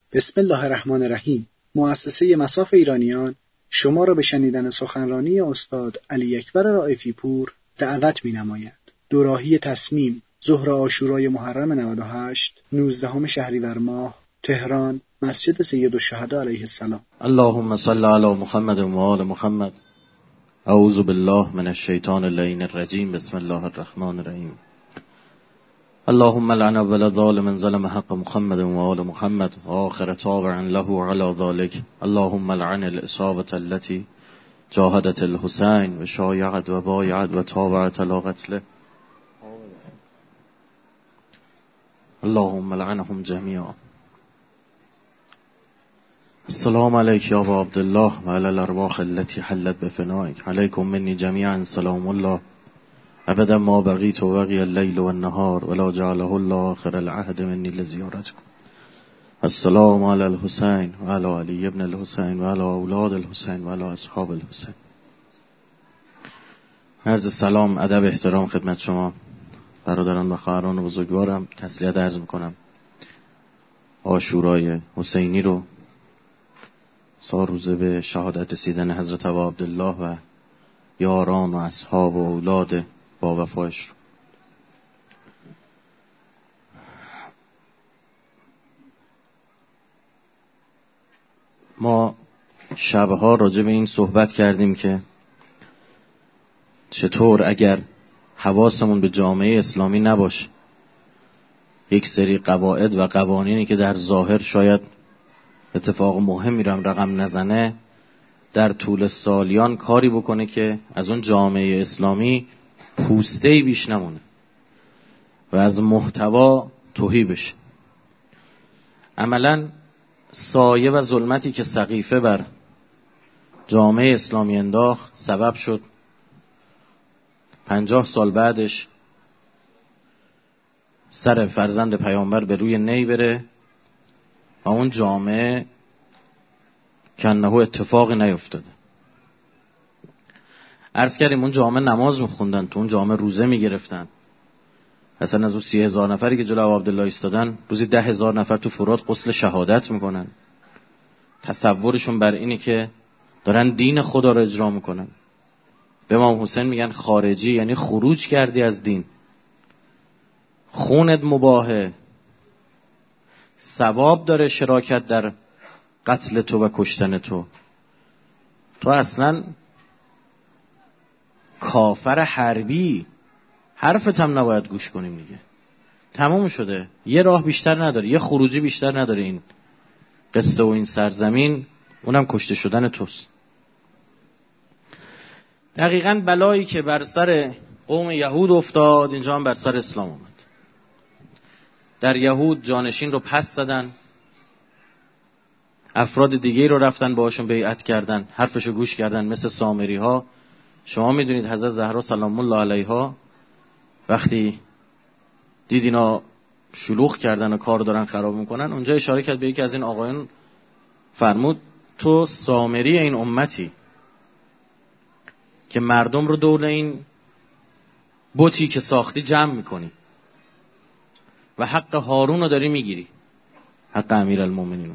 بسم الله الرحمن الرحیم. مؤسسه مصاف ایرانیان شما را به شنیدن سخنرانی استاد علی اکبر رائفی پور دعوت می‌نماید. دوراهی تصمیم، ظهر عاشورای محرم 98 19 شهریور ماه، تهران، مسجد سیدالشهدا علیه السلام. اللهم صل علی محمد و آل محمد. اعوذ بالله من الشیطان اللعین الرجیم. بسم الله الرحمن الرحیم. اللهم لعن اول ظالم ظلم حق محمد و آل محمد و آخر تابع له علی ذلك. اللهم لعن الاصابة التي جاهدت الحسین و شایعت و بایعت و تابعت علی قتله. اللهم لعنهم جميعا. السلام علیک یا ابا عبدالله و علی الارواح التي حلت بفنائک. علیکم منی جمیعا سلام الله ابدا ما بقیت و بقی اللیل و النهار ولا جعله الله آخر العهد منی لزیارتکم. السلام علی الحسین و علی علی ابن الحسین و علی اولاد الحسین و علی اصحاب الحسین. عرض سلام، ادب، احترام خدمت شما برادران و خواهران بزرگوارم. تسلیت عرض میکنم. عاشورای حسینی رو، 100 روزه به شهادت رسیدن حضرت ابا عبدالله و یاران و اصحاب و اولاد با وفایش رو. ما شبها راجع به این صحبت کردیم که چطور اگر حواسمون به جامعه اسلامی نباشه، یک سری قواعد و قوانینی که در ظاهر شاید اتفاق مهمی رو هم رقم نزنه، در طول سالیان کاری بکنه که از اون جامعه اسلامی پوسته‌ای بیش نمونه و از محتوا تهی بشه. عملاً سایه و ظلمتی که سقیفه بر جامعه اسلامی انداخت سبب شد 50 سال بعدش سر فرزند پیامبر به روی نی بره و اون جامعه کنه اتفاقی نیفتاده. عرض کردیم اون جامعه نماز میخوندن، تو اون جامعه روزه میگرفتن. اصلا از اون 30,000 نفری که جلو ابا عبدالله ایستادن، روزی 10,000 نفر تو فرات غسل شهادت میکنن. تصورشون بر اینه که دارن دین خدا رو اجرا میکنن. به امام حسین میگن خارجی، یعنی خروج کردی از دین، خونت مباهه، ثواب داره شراکت در قتل تو و کشتن تو اصلا کافر حربی، حرفت هم نباید گوش کنیم دیگه. تموم شده، یه راه بیشتر نداره، یه خروجی بیشتر نداره این قصه و این سرزمین، اونم کشته شدن توست. دقیقاً بلایی که بر سر قوم یهود افتاد اینجا هم بر سر اسلام اومد. در یهود جانشین رو پس زدن، افراد دیگه رو رفتن باهاشون بیعت کردن، حرفشو گوش کردن، مثل سامری ها. شما میدونید حضرت زهرا سلام الله علیها وقتی دید اینا شلوغ کردن و کار دارن خراب میکنن، اونجا اشاره کرد به یکی از این آقایون، فرمود تو سامری این امتی که مردم رو دور این بتی که ساختی جمع میکنی و حق هارون رو داری میگیری، حق امیرالمومنین.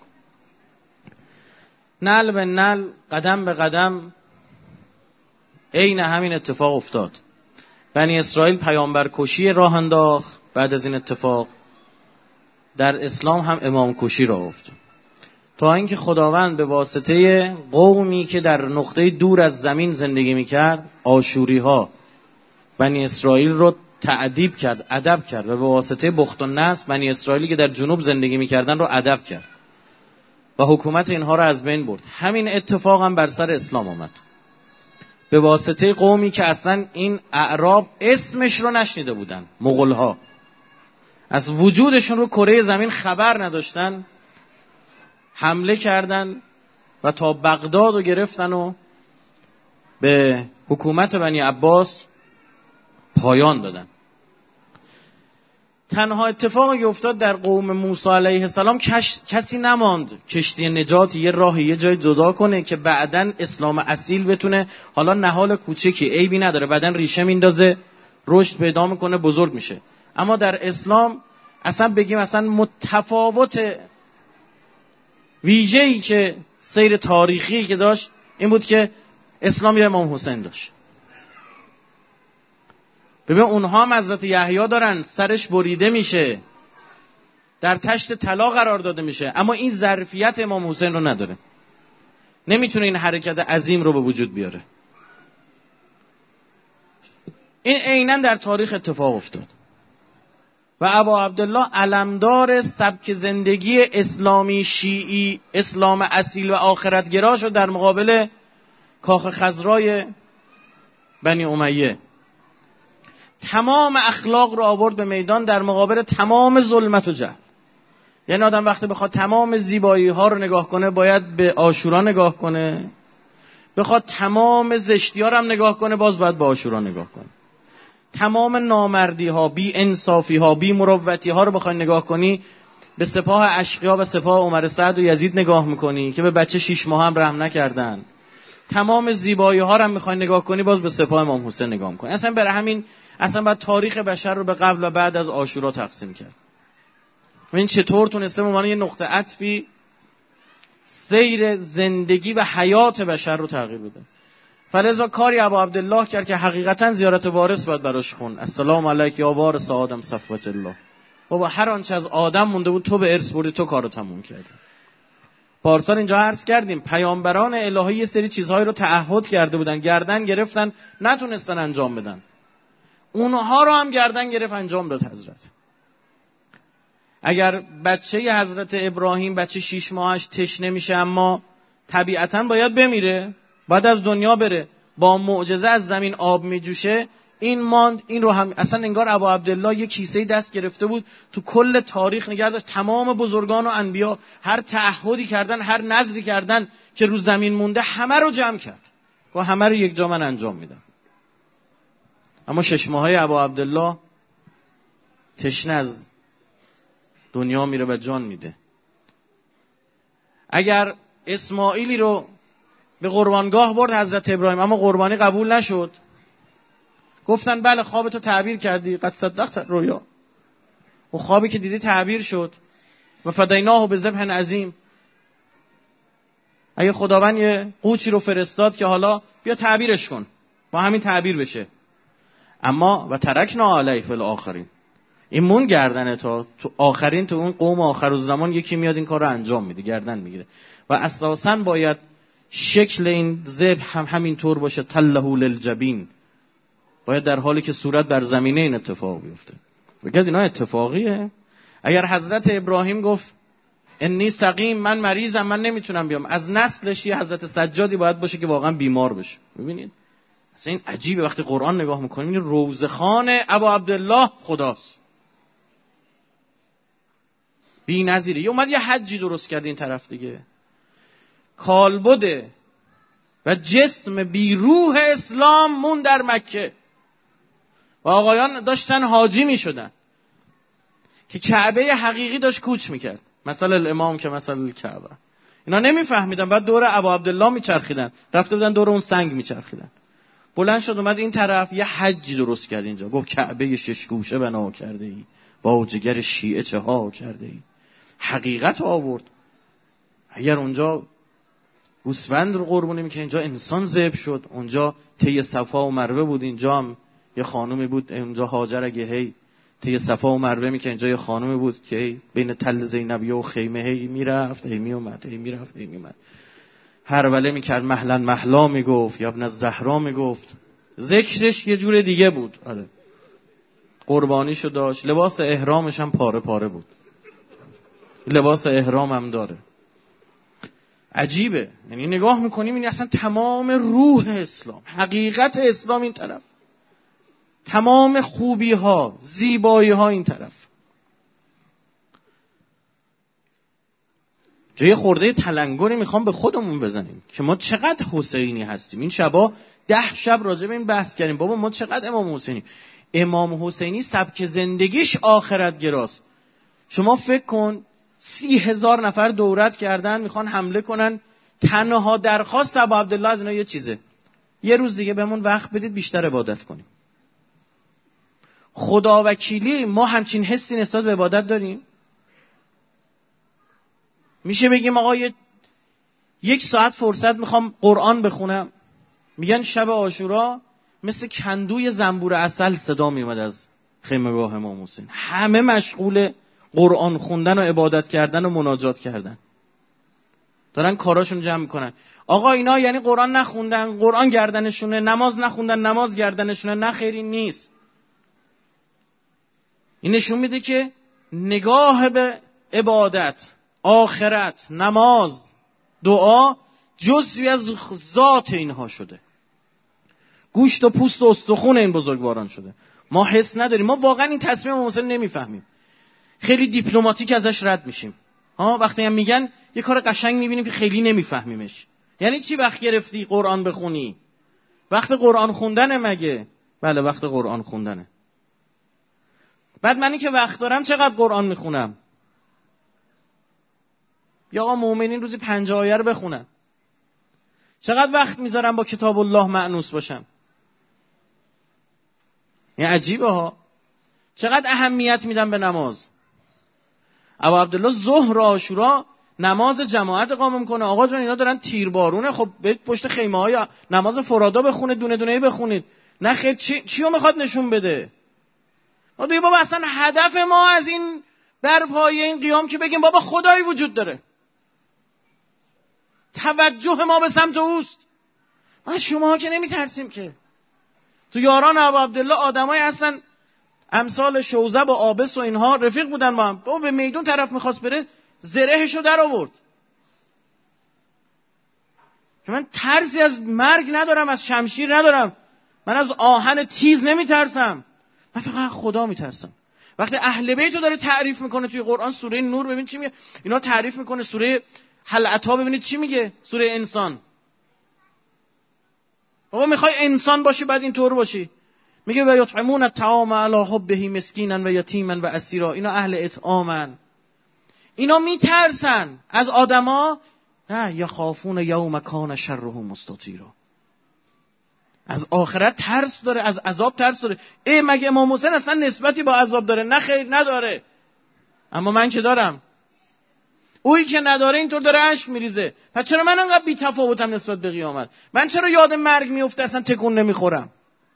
نعل به نعل، قدم به قدم عین همین اتفاق افتاد. بنی اسرائیل پیامبر کشی راه انداخت، بعد از این اتفاق در اسلام هم امام کشی راه افتاد، تا اینکه خداوند به واسطه قومی که در نقطه دور از زمین زندگی میکرد، آشوری ها، بنی اسرائیل رو تعذیب کرد، ادب کرد، و به واسطه بخت و نصر بنی اسرائیلی که در جنوب زندگی میکردن رو ادب کرد و حکومت اینها رو از بین برد. همین اتفاق هم بر سر اسلام آمد، به واسطه قومی که اصلا این اعراب اسمش رو نشنیده بودن. مغول ها از وجودشون رو کره زمین خبر نداشتن، حمله کردن و تا بغداد رو گرفتن و به حکومت بنی عباس پایان دادن. تنها اتفاقی که افتاد در قوم موسی علیه السلام، کسی نماند کشتی نجات یه راهی یه جای جدا کنه که بعدن اسلام اصیل بتونه، حالا نهال کوچکی عیبی نداره، بعدن ریشه میندازه، رشد پیدا میکنه، بزرگ میشه. اما در اسلام اصلا بگیم اصلا متفاوت ویژه‌ای که سیر تاریخی که داشت این بود که اسلام یه امام حسین داشت. ببین اونها هم حضرت یحیی دارن، سرش بریده میشه، در تشت طلا قرار داده میشه، اما این ظرفیت امام حسین رو نداره، نمیتونه این حرکت عظیم رو به وجود بیاره. این عیناً در تاریخ اتفاق افتاد و ابا عبدالله علمدار سبک زندگی اسلامی شیعی، اسلام اصیل و آخرتگرا شد در مقابل کاخ خضرای بنی امیه. تمام اخلاق رو آورد به میدان در مقابل تمام ظلمت و جهل. یعنی آدم وقتی بخواد تمام زیبایی ها رو نگاه کنه باید به عاشورا نگاه کنه، بخواد تمام زشتی ها رو هم نگاه کنه باز باید به عاشورا نگاه کنه. تمام نامردی ها، بی انصافی ها، بی مروتی ها رو بخوای نگاه کنی به سپاه اشقیا و سپاه عمر سعد و یزید نگاه میکنی که به بچه 6 ماه هم رحم نکردن. تمام زیبایی ها رو هم میخوای نگاه کنی باز به سپاه امام حسین نگاه میکنی. اصلا برای همین باید تاریخ بشر رو به قبل و بعد از عاشورا تقسیم کرد. این چطور تونسته به عنوان یه نقطه عطفی سیر زندگی و حیات بشر رو تغییر بده. فلذا کاری ابا عبدالله کرد که حقیقتا زیارت وارث باید براش خون. السلام علیک یا وارث آدم صفوت الله. بابا هر آنچه از آدم مونده بود تو به ارث بردی، تو کارو تموم کردی. پارسال اینجا عرض کردیم پیامبران الهی یه سری چیزهایی رو تعهد کرده بودن، گردن گرفتن، نتونستن انجام بدن. اونها رو هم گردن گرفت انجام داد حضرت. اگر بچه حضرت ابراهیم بچه 6 ماهش تشنه میشه اما طبیعتاً باید بمیره، باید از دنیا بره، با معجزه از زمین آب میجوشه، این ماند. این رو هم اصلا انگار ابا عبدالله یه کیسه دست گرفته بود تو کل تاریخ نگه داشت. تمام بزرگان و انبیا هر تعهدی کردن، هر نذری کردن که رو زمین مونده همه رو جمع کرد و همه رو یک جا من انجام میدم. اما 6 ماهه ابا عبدالله تشنه از دنیا میره و جان میده. اگر اسماعیلی رو به قربانگاه برد حضرت ابراهیم اما قربانی قبول نشد، گفتن بله خوابتو تعبیر کردی، قد صدقت رویا، و خوابی که دیدی تعبیر شد و فدیناه بذبح عظیم. اگه خداوند یه قوچی رو فرستاد که حالا بیا تعبیرش کن، با همین تعبیر بشه. اما و ترکنا علیه فی الاخرین، این مون گردنه تا تو آخرین، تو اون قوم آخر الزمان یکی میاد این کار رو انجام میده، گردن میگیره. و اساساً باید شکل این ذبح هم همین طور باشه، تله للجبین، باید در حالی که صورت بر زمینه این اتفاق بیفته. بگید اینا اتفاقیه؟ اگر حضرت ابراهیم گفت انی سقیم، من مریضم، من نمیتونم بیام، از نسلش یه حضرت سجادی باید باشه که واقعا بیمار بشه. ببینید اصلا این عجیبه وقتی قرآن نگاه میکنیم، این روزخان ابا عبدالله خداست، بی نظیره. یه اومد یه حجی درست کرد این طرف دیگه، کالبده و جسم بی روح اسلام مون در مکه و آقایان داشتن حاجی می شدن که کعبه حقیقی داشت کوچ میکرد، مثلا الامام که مثلا الکعبه. اینا نمیفهمیدن، بعد دور ابا عبدالله میچرخیدن، رفته بودن دور اون سنگ میچرخیدن. بلند شد اومد این طرف یه حجی درست کرد اینجا، گفت کعبه 6 گوشه بنا کرده ای، با جگر شیعه چه ها کرده ای. حقیقت آورد. اگر اونجا گوسفند رو قربونی میکنه، اینجا انسان ذبح شد، اونجا طی صفا و مروه بود، اینجا هم یه خانومی بود، اونجا هاجر اگه هی طی صفا و مروه میکنه، اینجا یه خانومی بود که بین تل زینبیه و خیمه هی میرفت هی میومد، هی میرفت هی میومد، هروله میکرد، مهلا مهلا میگفت، یا ابن الزهرا میگفت، ذکرش یه جور دیگه بود. آره قربانیشو داشت، لباس احرامش هم پاره پاره بود، لباس احرام هم داره. عجیبه، یعنی نگاه میکنیم این اصلا تمام روح اسلام، حقیقت اسلام این طرف، تمام خوبی ها، زیبایی ها این طرف. جای خورده تلنگری میخوام به خودمون بزنیم که ما چقدر حسینی هستیم. این شبا 10 شب راجع به این بحث کردیم، بابا ما چقدر امام حسینی. امام حسینی سبک زندگیش آخرت گراست. شما فکر کن 30,000 نفر دورت کردن میخوان حمله کنن، تنها درخواست ابا عبدالله از اینا یه چیزه، یه روز دیگه بهمون وقت بدید بیشتر عبادت کنیم. خدا وکیلی ما همچین حسی نسبت به عبادت داریم؟ میشه بگیم آقا یک ساعت فرصت میخوام قرآن بخونم، میگن شب عاشورا مثل کندوی زنبور عسل صدا میومد از خیمه‌گاه امام حسین. همه مشغول قرآن خوندن و عبادت کردن و مناجات کردن، دارن کاراشون جمع میکنن. آقا اینا یعنی قرآن نخوندن قرآن گردنشونه، نماز نخوندن نماز گردنشونه؟ نه خیری نیست. این نشون میده که نگاه به عبادت، آخرت، نماز، دعا جزئی از ذات اینها شده، گوشت و پوست و استخون این بزرگواران شده. ما حس نداریم، ما واقعا این تصمیم موسی نمیفهمیم، خیلی دیپلماتیک ازش رد میشیم. وقتی هم میگن یه کار قشنگ میبینیم که خیلی نمیفهمیمش. یعنی چی وقت گرفتی قرآن بخونی؟ وقت قرآن خوندنه مگه؟ بله وقت قرآن خوندنه. بعد منی که وقت دارم چقدر قرآن میخونم؟ یا آقا مومنین روزی 50 آیه رو بخونن. چقدر وقت میذارم با کتاب الله مأنوس باشم؟ این عجیبه ها. چقدر اهمیت میدم به نماز. ابا عبدالله ظهر عاشورا نماز جماعت اقامه میکنه. آقا جان اینا دارن تیربارونه، خب برید پشت خیمه های نماز فرادا بخونید، دونه دونه بخونید. نه خیر، چیو میخواد نشون بده؟ ما دوی بابا اصلا هدف ما از این برپای این قیام که بگیم بابا خدایی وجود داره، توجه ما به سمت اوست. ما شما که نمیترسیم که. تو یاران ابو عبدالله آدمای هستن امثال شوزب و آبس و اینها رفیق بودن با هم. بابا به میدون طرف میخواست بره زرهشو در آورد. که من ترسی از مرگ ندارم، از شمشیر ندارم، من از آهن تیز نمیترسم، من فقط خدا میترسم. وقتی اهل بیتو داره تعریف میکنه توی قرآن، سوره نور ببین چی میگه، اینا تعریف میکنه. سوره حلعتا ببینید چی میگه، سوره انسان. بابا میخوای انسان باشی بعد اینطور باشی. میگه و یطعمون الطعام علی حبه مسکینا و یتیما و اسیرا. اینا اهل اطعامن، اینا میترسن از آدما. نه یخافون یوم کان شره مستطیرا. از آخرت ترس داره، از عذاب ترس داره. مگه امام حسین اصلا نسبتی با عذاب داره؟ نه خیر نداره. اما من که دارم. اویی که نداره اینطور داره اشک میریزه. پس چرا من انقدر بی تفاوتم نسبت به قیامت؟ من چرا یاد مرگ میفته اصلا تکون نمیخورم؟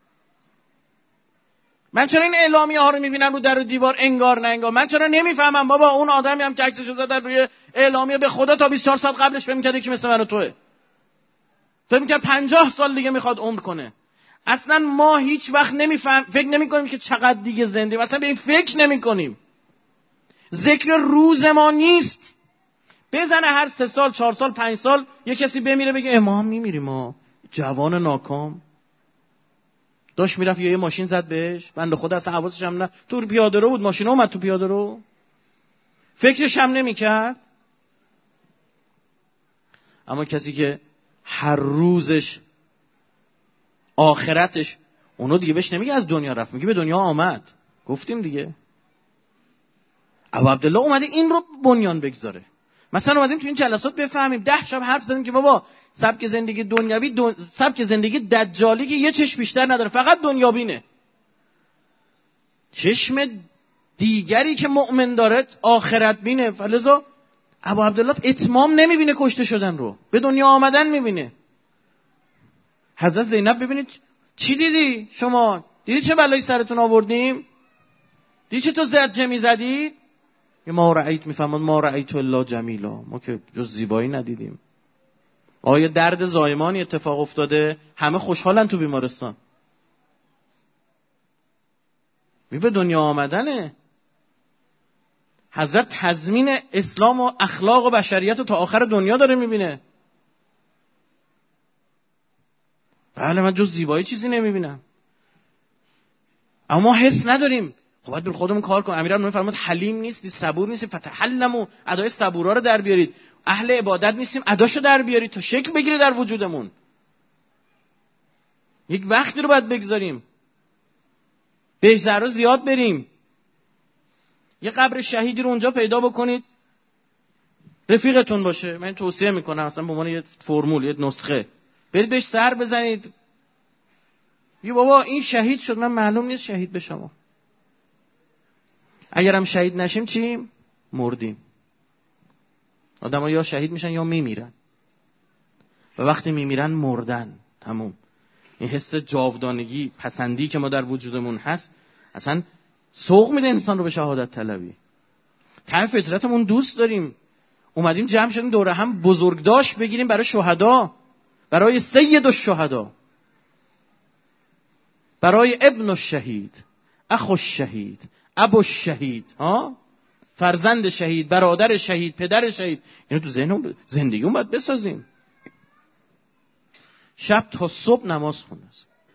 من چرا این اعلامیه ها رو میبینم رو در و دیوار انگار نه انگار؟ من چرا نمیفهمم بابا اون آدمی هم که عکسشو زدن روی اعلامیه به خدا تا 24 ساعت قبلش فکر می‌کرد که مثل من و توئه، فکر می‌کرد 50 سال دیگه میخواد عمر کنه. اصلا ما هیچ وقت فکر نمی‌کنیم که چقدر دیگه زنده، اصلا به این فکر نمی‌کنیم. ذکر روز ما نیست. بزنه هر 3 سال 4 سال 5 سال یه کسی بمیره بگه ما هم میمیریم، ما جوان ناکام داشت میرفت یه ماشین زد بهش، بنده خدا اصلا حواسش هم نه، تو پیاده رو بود، ماشین اومد تو پیاده رو، فکرش هم نمی‌کرد. اما کسی که هر روزش آخرتش، اونو دیگه بهش نمیگه از دنیا رفت، میگه به دنیا آمد. گفتیم دیگه ابو عبدالله اومده این رو بنیان بگذاره. مثلا اومدیم تو این جلسات بفهمیم 10 شب حرف زدیم که بابا سبک زندگی دنیوی سبک زندگی دجالی که یه چشم بیشتر نداره، فقط دنیابینه. چشم دیگری که مؤمن داره آخرت بینه. فلذا ابو عبدالله اتمام نمیبینه کشته شدن رو، به دنیا آمدن میبینه. حضرت زینب ببینید چی دیدی شما؟ دیدی چه بلایی سرتون آوردیم؟ دیدی چه تو زجه میزدید؟ ما رأیت میفهمد ما رأیت الا جمیلا، ما که جز زیبایی ندیدیم. آیا درد زایمانی اتفاق افتاده؟ همه خوشحالن تو بیمارستان. به دنیا آمدنه. حضرت تضمین اسلام و اخلاق و بشریت رو تا آخر دنیا داره میبینه. بله من جز زیبایی چیزی نمیبینم. اما حس نداریم. خب باید بر خودمون کار کنیم. امیرالمومنین فرمود حلیم نیستی، صبور نیستی، فتحلموا، ادای صبورا رو در بیارید. اهل عبادت نیستیم، اداشو در بیارید تا شکل بگیره در وجودمون. یک وقتی رو باید بگذاریم. به زهرا زیاد بریم. یه قبر شهیدی رو اونجا پیدا بکنید، رفیقتون باشه. من توصیه میکنم اصلا به عنوان یه فرمول، یه نسخه، برید بهش سر بزنید. یه بابا این شهید شد، من معلوم نیست شهید بشم. اگرم شهید نشیم چیم؟ مردیم. آدم‌ها یا شهید میشن یا میمیرن، و وقتی میمیرن مردن، تموم. این حس جاودانگی، پسندی که ما در وجودمون هست اصلا سوق میده انسان رو به شهادت طلبی. ته فطرتمون دوست داریم، اومدیم جمع شدیم دوره هم بزرگداشت بگیریم برای شهدا، برای سید الشهدا، برای ابن الشهید، اخو الشهید، ابو الشهید، فرزند شهید، برادر شهید، پدر شهید. اینو تو ذهنمون زندگیمون باید بسازیم. شب تا صبح نماز خونده.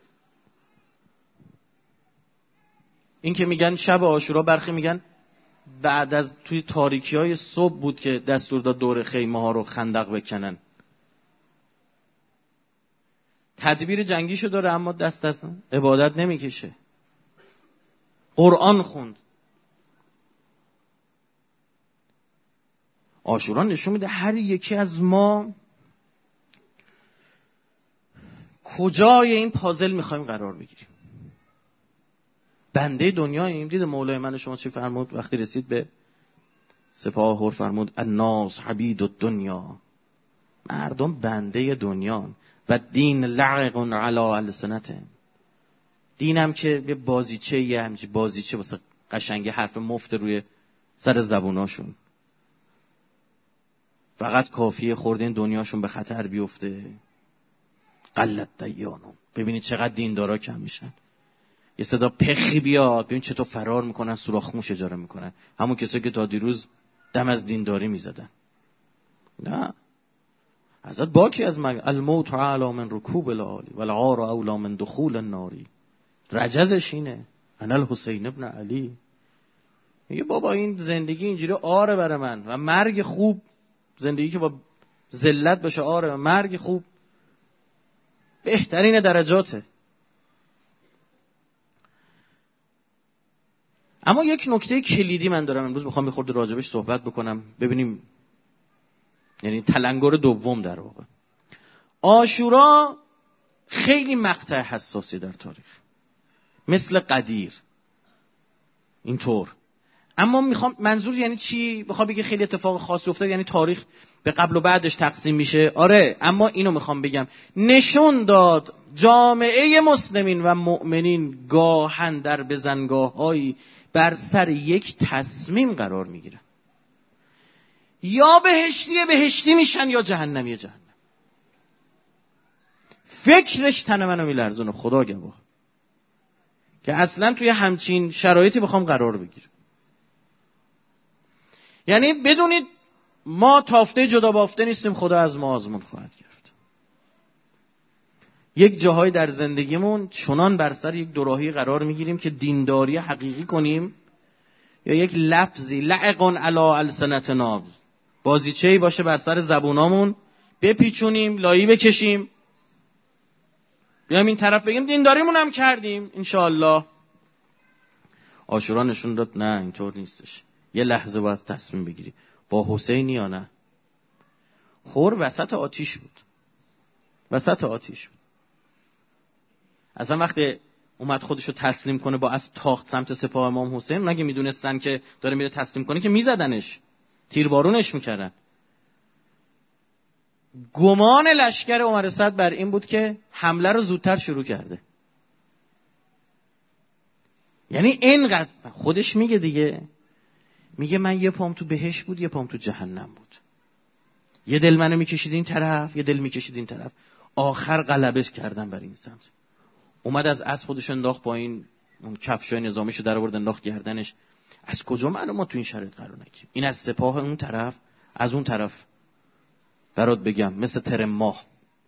این که میگن شب عاشورا، برخی میگن بعد از توی تاریکی‌های صبح بود که دستور داد دور خیمه ها رو خندق بکنن. تدبیر جنگیشو داره اما دست عبادت نمیکشه. قرآن خوند. عاشورا نشون میده هر یکی از ما کجای این پازل میخوایم قرار بگیریم. بنده دنیاییم. دید مولای من شما چی فرمود وقتی رسید به سپاه هور؟ فرمود الناس عبید الدنیا، مردم بنده دنیان، و دین لعق علی السنتهم، دینم که به بازیچه، یه همچین بازیچه واسه قشنگی حرف مفت روی سر زبوناشون، فقط کافیه خورده این دنیاشون به خطر بیفته. قلت دیانم، ببینید چقدر دیندارا کم میشن. یه صدا پخی بیاد ببین چطور فرار میکنن، سوراخ موش اجاره میکنن، همون کسایی که تا دیروز دم از دینداری میزدن. نه، حضرت باکی از الموت اعلی من رکوب العالی والعار اولی من دخول الناری. رجزش اینه انا الحسین ابن علی. میگه بابا این زندگی اینجوری آره برای من، و مرگ خوب، زندگی که با ذلت بشه آره، و مرگ خوب بهترین درجاته. اما یک نکته کلیدی من دارم امروز میخوام بخورد راجبش صحبت بکنم، ببینیم، یعنی تلنگر دوم در واقع. عاشورا خیلی مقطع حساسی در تاریخ، مثل قدیر اینطور. اما میخوام منظور یعنی چی؟ بخوام بگم خیلی اتفاق خاصی افتاد یعنی تاریخ به قبل و بعدش تقسیم میشه؟ آره، اما اینو میخوام بگم نشون داد جامعه مسلمین و مؤمنین گاهن در بزنگاه‌هایی بر سر یک تصمیم قرار میگیرن، یا بهشتی میشن یا جهنمی جهنم. فکرش تن منو میلرزونه، خدا گواه، که اصلا توی همچین شرایطی بخوام قرار بگیرم. یعنی بدونید ما تافته جدا بافته نیستیم، خدا از ما آزمون خواهد گرفت. یک جاهای در زندگیمون چنان بر سر یک دوراهی قرار میگیریم که دینداری حقیقی کنیم، یا یک لفظی لعقن علی السنتنا، بازیچه‌ای باشه بر سر زبونامون، بپیچونیم، لایی بکشیم، بیایم این طرف بگیم دینداریمون هم کردیم انشاءالله. عاشورا نشون داد نه، اینطور نیستش. یه لحظه باید تصمیم بگیری با حسین یا نه. خور وسط آتیش بود، وسط آتیش بود. اصلا وقتی اومد خودشو تسلیم کنه با اسب تاخت سمت سپاه امام حسین، نگه میدونستن که داره میره تسلیم کنه که میزدنش، تیربارونش میکردن. گمان لشکر عمر صدر بر این بود که حمله رو زودتر شروع کرده. یعنی اینقدر خودش میگه دیگه، میگه من یه پام تو بهشت بود یه پام تو جهنم بود، یه دل منو میکشید این طرف یه دل میکشید این طرف، آخر غلبه کردم بر این سمت. اومد از اسب خودش انداخت پایین، اون کفشای نظامیشو در آورد انداخت گردنش. از کجا ما تو این شرایط قرار نگیریم؟ این از سپاه اون طرف، از اون طرف. برات بگم مثل ترماه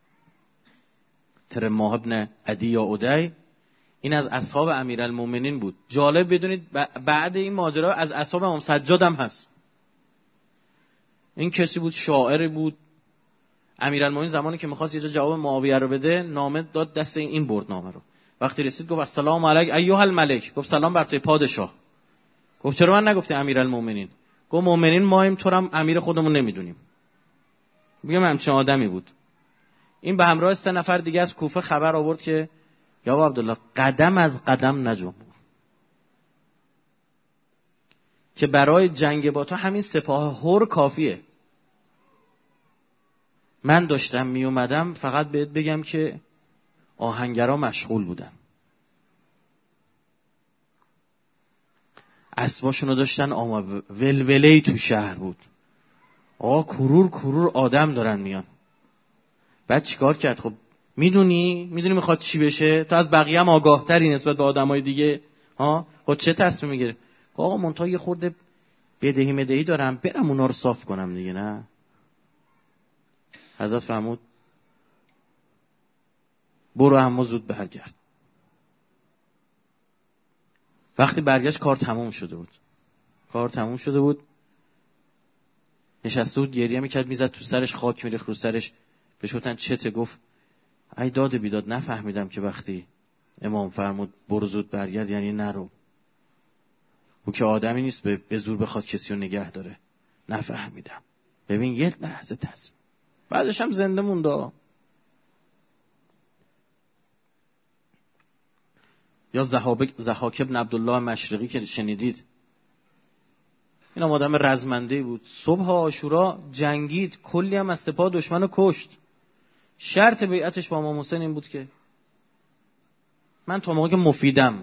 ابن عدی یا عدی، این از اصحاب امیرالمومنین بود. جالب بدونید بعد این ماجرا از اصحاب امام سجاد هم هست. این کسی بود، شاعر بود. امیرالمومنین زمانی که می‌خواست یه جواب معاویه رو بده، نامه داد دست این برد نامه رو. وقتی رسید گفت السلام علیک ایها الملک، گفت سلام بر توی پادشاه. گفت چرا من نگفتی امیرالمومنین؟ گفت مؤمنین مایم، تو هم امیر خودمون نمیدونیم. میگم همچین آدمی بود. این به همراه 3 نفر دیگه از کوفه خبر آورد که یا ابو عبدالله قدم از قدم نجنب، که برای جنگ با تو همین سپاه هور کافیه. من داشتم می اومدم فقط بهت بگم که آهنگرا مشغول بودن، اسباشونو داشتن ولوله‌ای تو شهر بود. آقا کرور آدم دارن میان. بعد چیکار کرد؟ خب میدونی میخواد چی بشه؟ تو از بقیه هم آگاهتری نسبت به آدمای دیگه ها. خب چه تصمیم میگیره؟ آقا منتها یه خورده بدهی دارم، برم اونا رو صاف کنم دیگه. نه، حضرت فرمود برو اما زود برگرد. وقتی برگشت کار تموم شده بود. نشسته بود گریه میکرد، میزد تو سرش، خاک میریخت رو سرش. بهش گفتن چته؟ گفت ای داد بیداد، نفهمیدم که وقتی امام فرمود برو زود برگرد یعنی نرو. او که آدمی نیست به زور بخواد کسی رو نگه داره. نفهمیدم. ببین یه لحظه تصمیم. بعدش هم زنده مونده. یا ضحاک بن عبدالله مشرقی که شنیدید، این هم آدم رزمنده بود. صبح عاشورا جنگید، کلی هم از سپاه دشمن رو کشت. شرط بیعتش با امام حسین این بود که من تا موقعی که مفیدم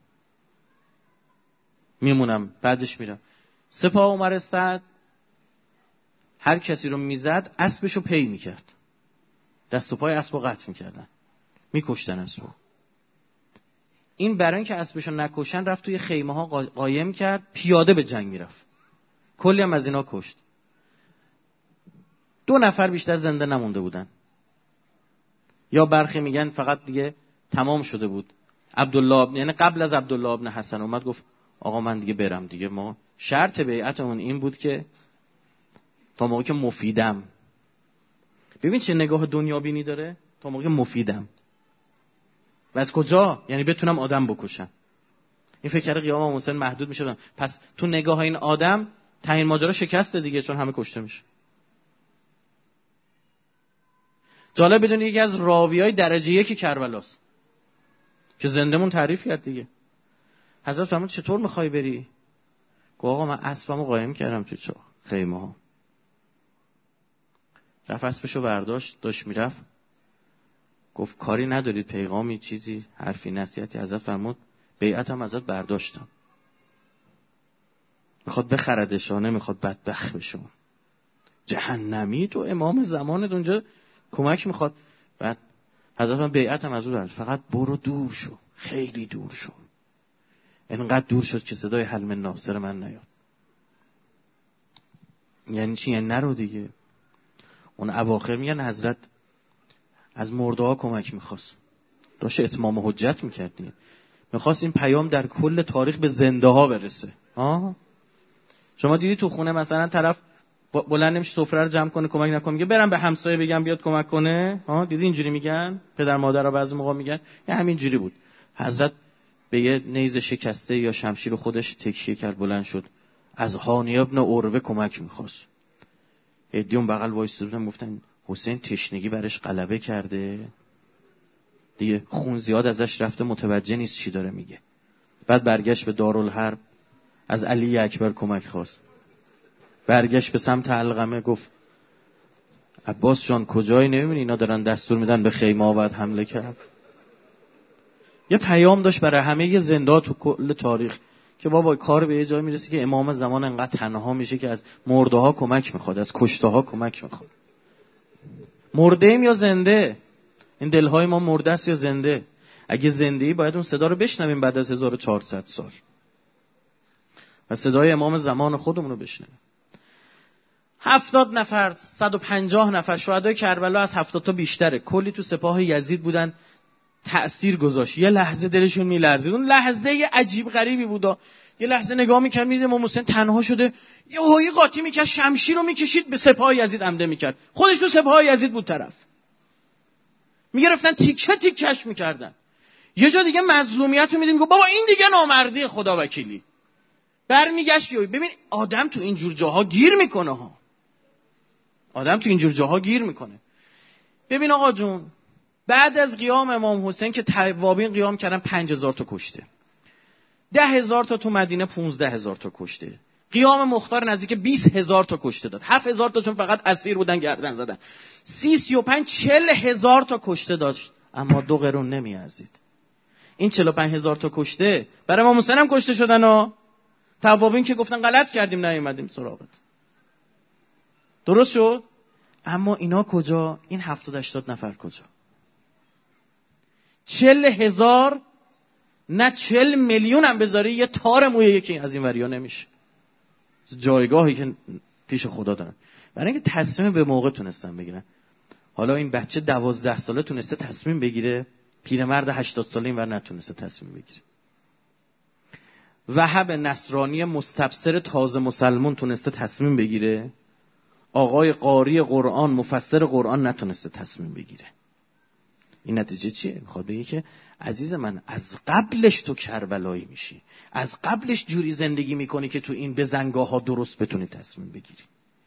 میمونم، بعدش میرم. سپاه عمر سعد هر کسی رو میزد اسبشو پی میکرد، دست و پای اسبو قطع میکردن، میکشتن اسبو. این برای اینکه اسبشو نکشن رفت توی خیمه ها قایم کرد، پیاده به جنگ میرفت، کلی هم از اینا کشت. 2 نفر بیشتر زنده نمونده بودن. یا برخی میگن فقط دیگه تمام شده بود. یعنی قبل از عبدالله ابن حسن اومد گفت آقا من دیگه برم دیگه. ما شرط بیعتمون این بود که تا موقعی که مفیدم. ببین چه نگاه دنیا بینی داره. تا موقعی مفیدم. و از کجا؟ یعنی بتونم آدم بکشم. این فکر قیام امام حسین محدود میشدن. پس تو نگاه این آدم تعیین ماجرا شکسته دیگه، چون همه کشته میشه. جالب بدونی یکی از راویای درجه 1 کربلاست که زندمون تعریف کرد دیگه. حضرت فرمود چطور میخوای بری؟ گفت آقا من اسبمو قایم کردم توی خیمه ها. رفت اسبشو برداشت، داشت میرفت. گفت کاری ندارید، پیغامی، چیزی، حرفی، نصیحتی؟ حضرت فرمود بیعتم ازت برداشتم. میخواد بخردش، نمیخواد بدبخت بشه. جهنمی تو امام زمانت اونجا کمک میخواد. بعد حضرت من بیعتم از او برد، فقط برو دور شو، خیلی دور شو. اینقدر دور شد که صدای حل من ناصر من نیاد. یعنی چی؟ یعنی نرو دیگه. اون اواخر میگن حضرت از مرده ها کمک میخواست، داشت اتمام حجت میکرد دیگه. میخواست این پیام در کل تاریخ به زنده ها برسه. شما دیدی تو خونه مثلا طرف بلند نمیشه سفره رو جمع کنه، کمک نکنه، میگه برم به همسایه بگم بیاد کمک کنه. دیدی اینجوری میگن پدر مادرها بعضی موقع میگن. همین جوری بود. حضرت به یه نیز شکسته یا شمشیر خودش تکیه کرد، بلند شد، از هانی ابن عروه کمک میخواست. ادیون بغل وایسادن گفتن حسین تشنگی برش غلبه کرده دیگه، خون زیاد ازش رفته، متوجه نیست چی داره میگه. بعد برگشت به دارالحرب، از علی اکبر کمک خواست. برگشت به سمت علقمه، گفت عباس جان کجایی؟ نمیبینی اینا دارن دستور میدن به خیمه آورد حمله کرد. یه پیام داشت برای همه یه زنده تو کل تاریخ که بابا کار به یه جای میرسه که امام زمان انقدر تنها میشه که از مرده ها کمک میخواد، از کشته ها کمک میخواد. مرده ایم یا زنده؟ این دلهای ما مرده است یا زنده؟ اگه زنده ای باید اون صدا رو بشنویم بعد از 1400 سال و صدای امام زمان خودمون رو بشنویم. 70 نفر 150 نفر شهدای کربلا از 70 تا بیشتره، کلی تو سپاه یزید بودن. تأثیر گذاشت. یه لحظه دلشون میلرزید. اون لحظه یه عجیب غریبی بود. یه لحظه نگاه میکرد میدید امام حسین تنها شده، یه هویی قاطی میکرد، شمشیر رو میکشید به سپاه یزید حمله میکرد. خودش تو سپاه یزید بود طرف. میگرفتن تیکه تیکش میکردن. یه جا دیگه مظلومیت رو میدیم، بابا این دیگه نامردی، خدا وکیلی. برمیگشت. ببین آدم تو اینجور جاها گیر میکنه ها. ببین آقا جون، بعد از قیام امام حسین که توابین قیام کردن 5000 تا کشته، 10,000 تا تو مدینه 15,000 تا کشته، قیام مختار نزدیک 20,000 تا کشته داد، 7,000 تاشون فقط اسیر بودن گردن زدن. 35 40 هزار تا کشته داشت، اما 2 قرون نمیارزید. این 45 هزار تا کشته برای امام حسین هم کشته شدن و توابین که گفتن غلط کردیم نیومدیم سراغت. درست شد؟ اما اینا کجا؟ این 70-80 نفر کجا؟ 40 هزار نه 40 میلیون هم بذاری یه تار موی یکی از این وریا نمیشه. جایگاهی که پیش خدا دارن، برای اینکه تصمیم به موقع تونستن بگیرن. حالا این بچه 12 ساله تونسته تصمیم بگیره، پیرمرد 80 ساله اینور نتونسته تصمیم بگیره. وهب نصرانی مستبصر تازه مسلمون تونسته تصمیم بگیره، آقای قاری قرآن مفسر قرآن نتونسته تصمیم بگیره. این نتیجه چیه؟ میخواد بگه که عزیز من از قبلش تو کربلایی میشی، از قبلش جوری زندگی میکنی که تو این بزنگاه ها درست بتونی تصمیم بگیری،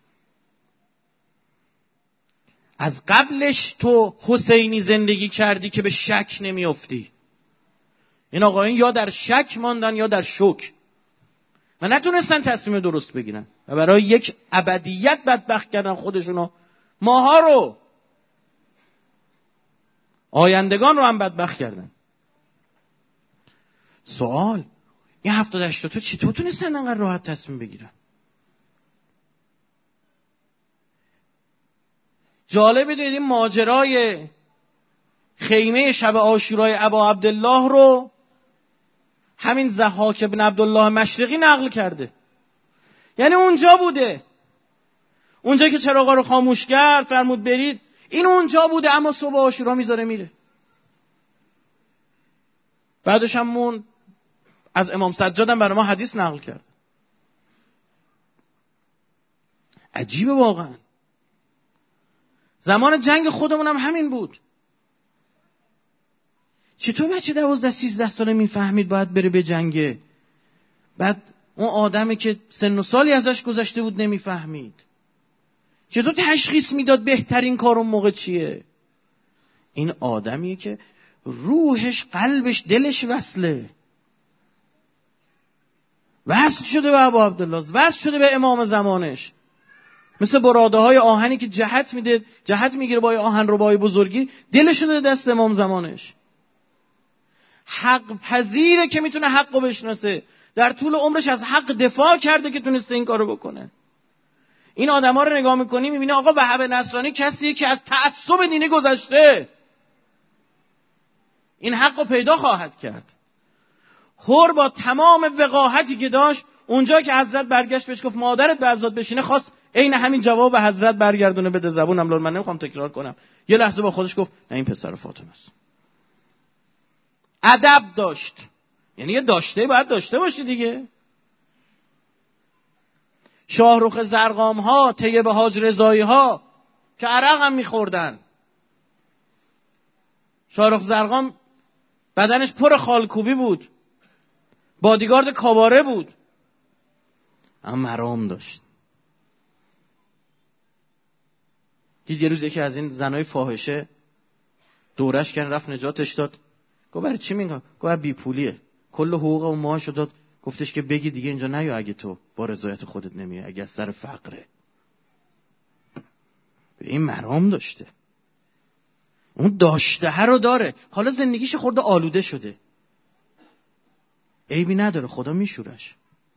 از قبلش تو حسینی زندگی کردی که به شک نمیافتی. این آقایان یا در شک ماندن یا در شک و نتونستن تصمیم درست بگیرن و برای یک ابدیت بدبخت کردن خودشونو، ماها رو، آیندگان رو هم بدبخت کردن. سوال این 70-80 تا چطور تونستن انقدر راحت تصمیم بگیرن؟ جالب بدونید این ماجرای خیمه شب عاشورای ابا عبدالله رو همین ضحاک بن عبدالله مشرقی نقل کرده. یعنی اونجا بوده، اونجا که چراغا رو خاموش کرد فرمود برید، این اونجا بوده، اما صبح عاشورا میذاره میره. بعدش همون از امام سجاد هم برای ما حدیث نقل کرد. عجیبه واقعا. زمان جنگ خودمون هم همین بود. چطور بچه 12-13 ساله میفهمید باید بره به جنگه؟ بعد اون آدمی که سن و سالی ازش گذشته بود نمیفهمید. چطور تشخیص میداد بهترین کار اون موقع چیه؟ این آدمیه که روحش، قلبش، دلش وصله، وصل شده به ابا عبدالله، وصل شده به امام زمانش. مثل براده های آهنی که جهت میده، جهت میگیره با آهن رو با بزرگی، دلش شده دست امام زمانش. حق پذیره که میتونه حق رو بشناسه، در طول عمرش از حق دفاع کرده که تونسته این کارو بکنه. این آدما رو نگاه میکنی میبینی آقا وهب نصرانی کسیه که از تعصب دینی گذشته، این حق رو پیدا خواهد کرد. هر با تمام وقاحتی که داشت، اونجا که حضرت برگشت بهش گفت مادرت به عزت بشینه، خواست عین همین جواب حضرت برگردونه بده زبونم، من نمیخوام تکرار کنم. یه لحظه با خودش گفت نه این پسر فاطمه است. ادب داشت، یعنی یه داشته باید داشته باشی دیگه. شاهرخ زرقام ها، طیب حاج رضایی ها که عرق هم میخوردن. شاهرخ زرقام بدنش پر خالکوبی بود، بادیگارد کاباره بود، اما مرام داشت. دید یه روز یکی از این زنای فاحشه دورش کردن، رفت نجاتش داد. گفت برای چی میگم؟ گفت بی پولیه، کل حقوق و معاشو داد. گفتش که بگی دیگه اینجا نیا اگه تو با رضایت خودت نمیای، اگه از سر فقره. این مرام داشته، اون داشته رو داره. حالا زندگیش خورده آلوده شده، عیبی نداره، خدا میشورش.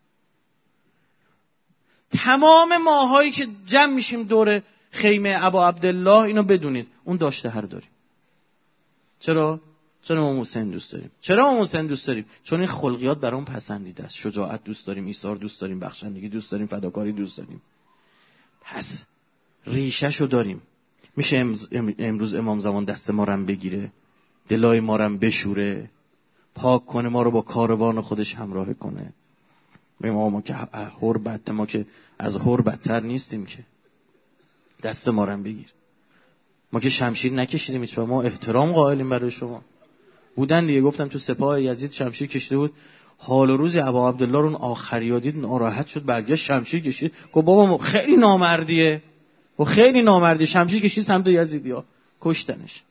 تمام ماهایی که جمع میشیم دور خیمه ابا عبدالله، اینو بدونید اون داشته رو داریم. چرا؟ چون امام حسین دوست داریم. چرا امام حسین دوست داریم؟ چون این خلقیات برام پسندیده است. شجاعت دوست داریم، ایثار دوست داریم، بخشندگی دوست داریم، فداکاری دوست داریم. پس ریشه‌شو داریم. میشه امروز امام زمان دست ما رو بگیره، دلای ما رو بشوره، پاک کنه، ما رو با کاروان خودش همراه کنه. ما که حربت، ما که از حربت‌تر نیستیم که، دست ما رو بگیر. ما که شمشیر نکشیدیم هیچ وقت، ما احترام قائلیم برای شما. بودن دیگه، گفتم تو سپاه یزید شمشیر کشیده بود، حال و روز ابا عبدالله رو آخریا دید ناراحت شد، برگشت شمشیر کشید. گفت بابا خیلی نامردیه، و خیلی نامردیه، شمشیر کشید سمت یزیدیا، کشتنش.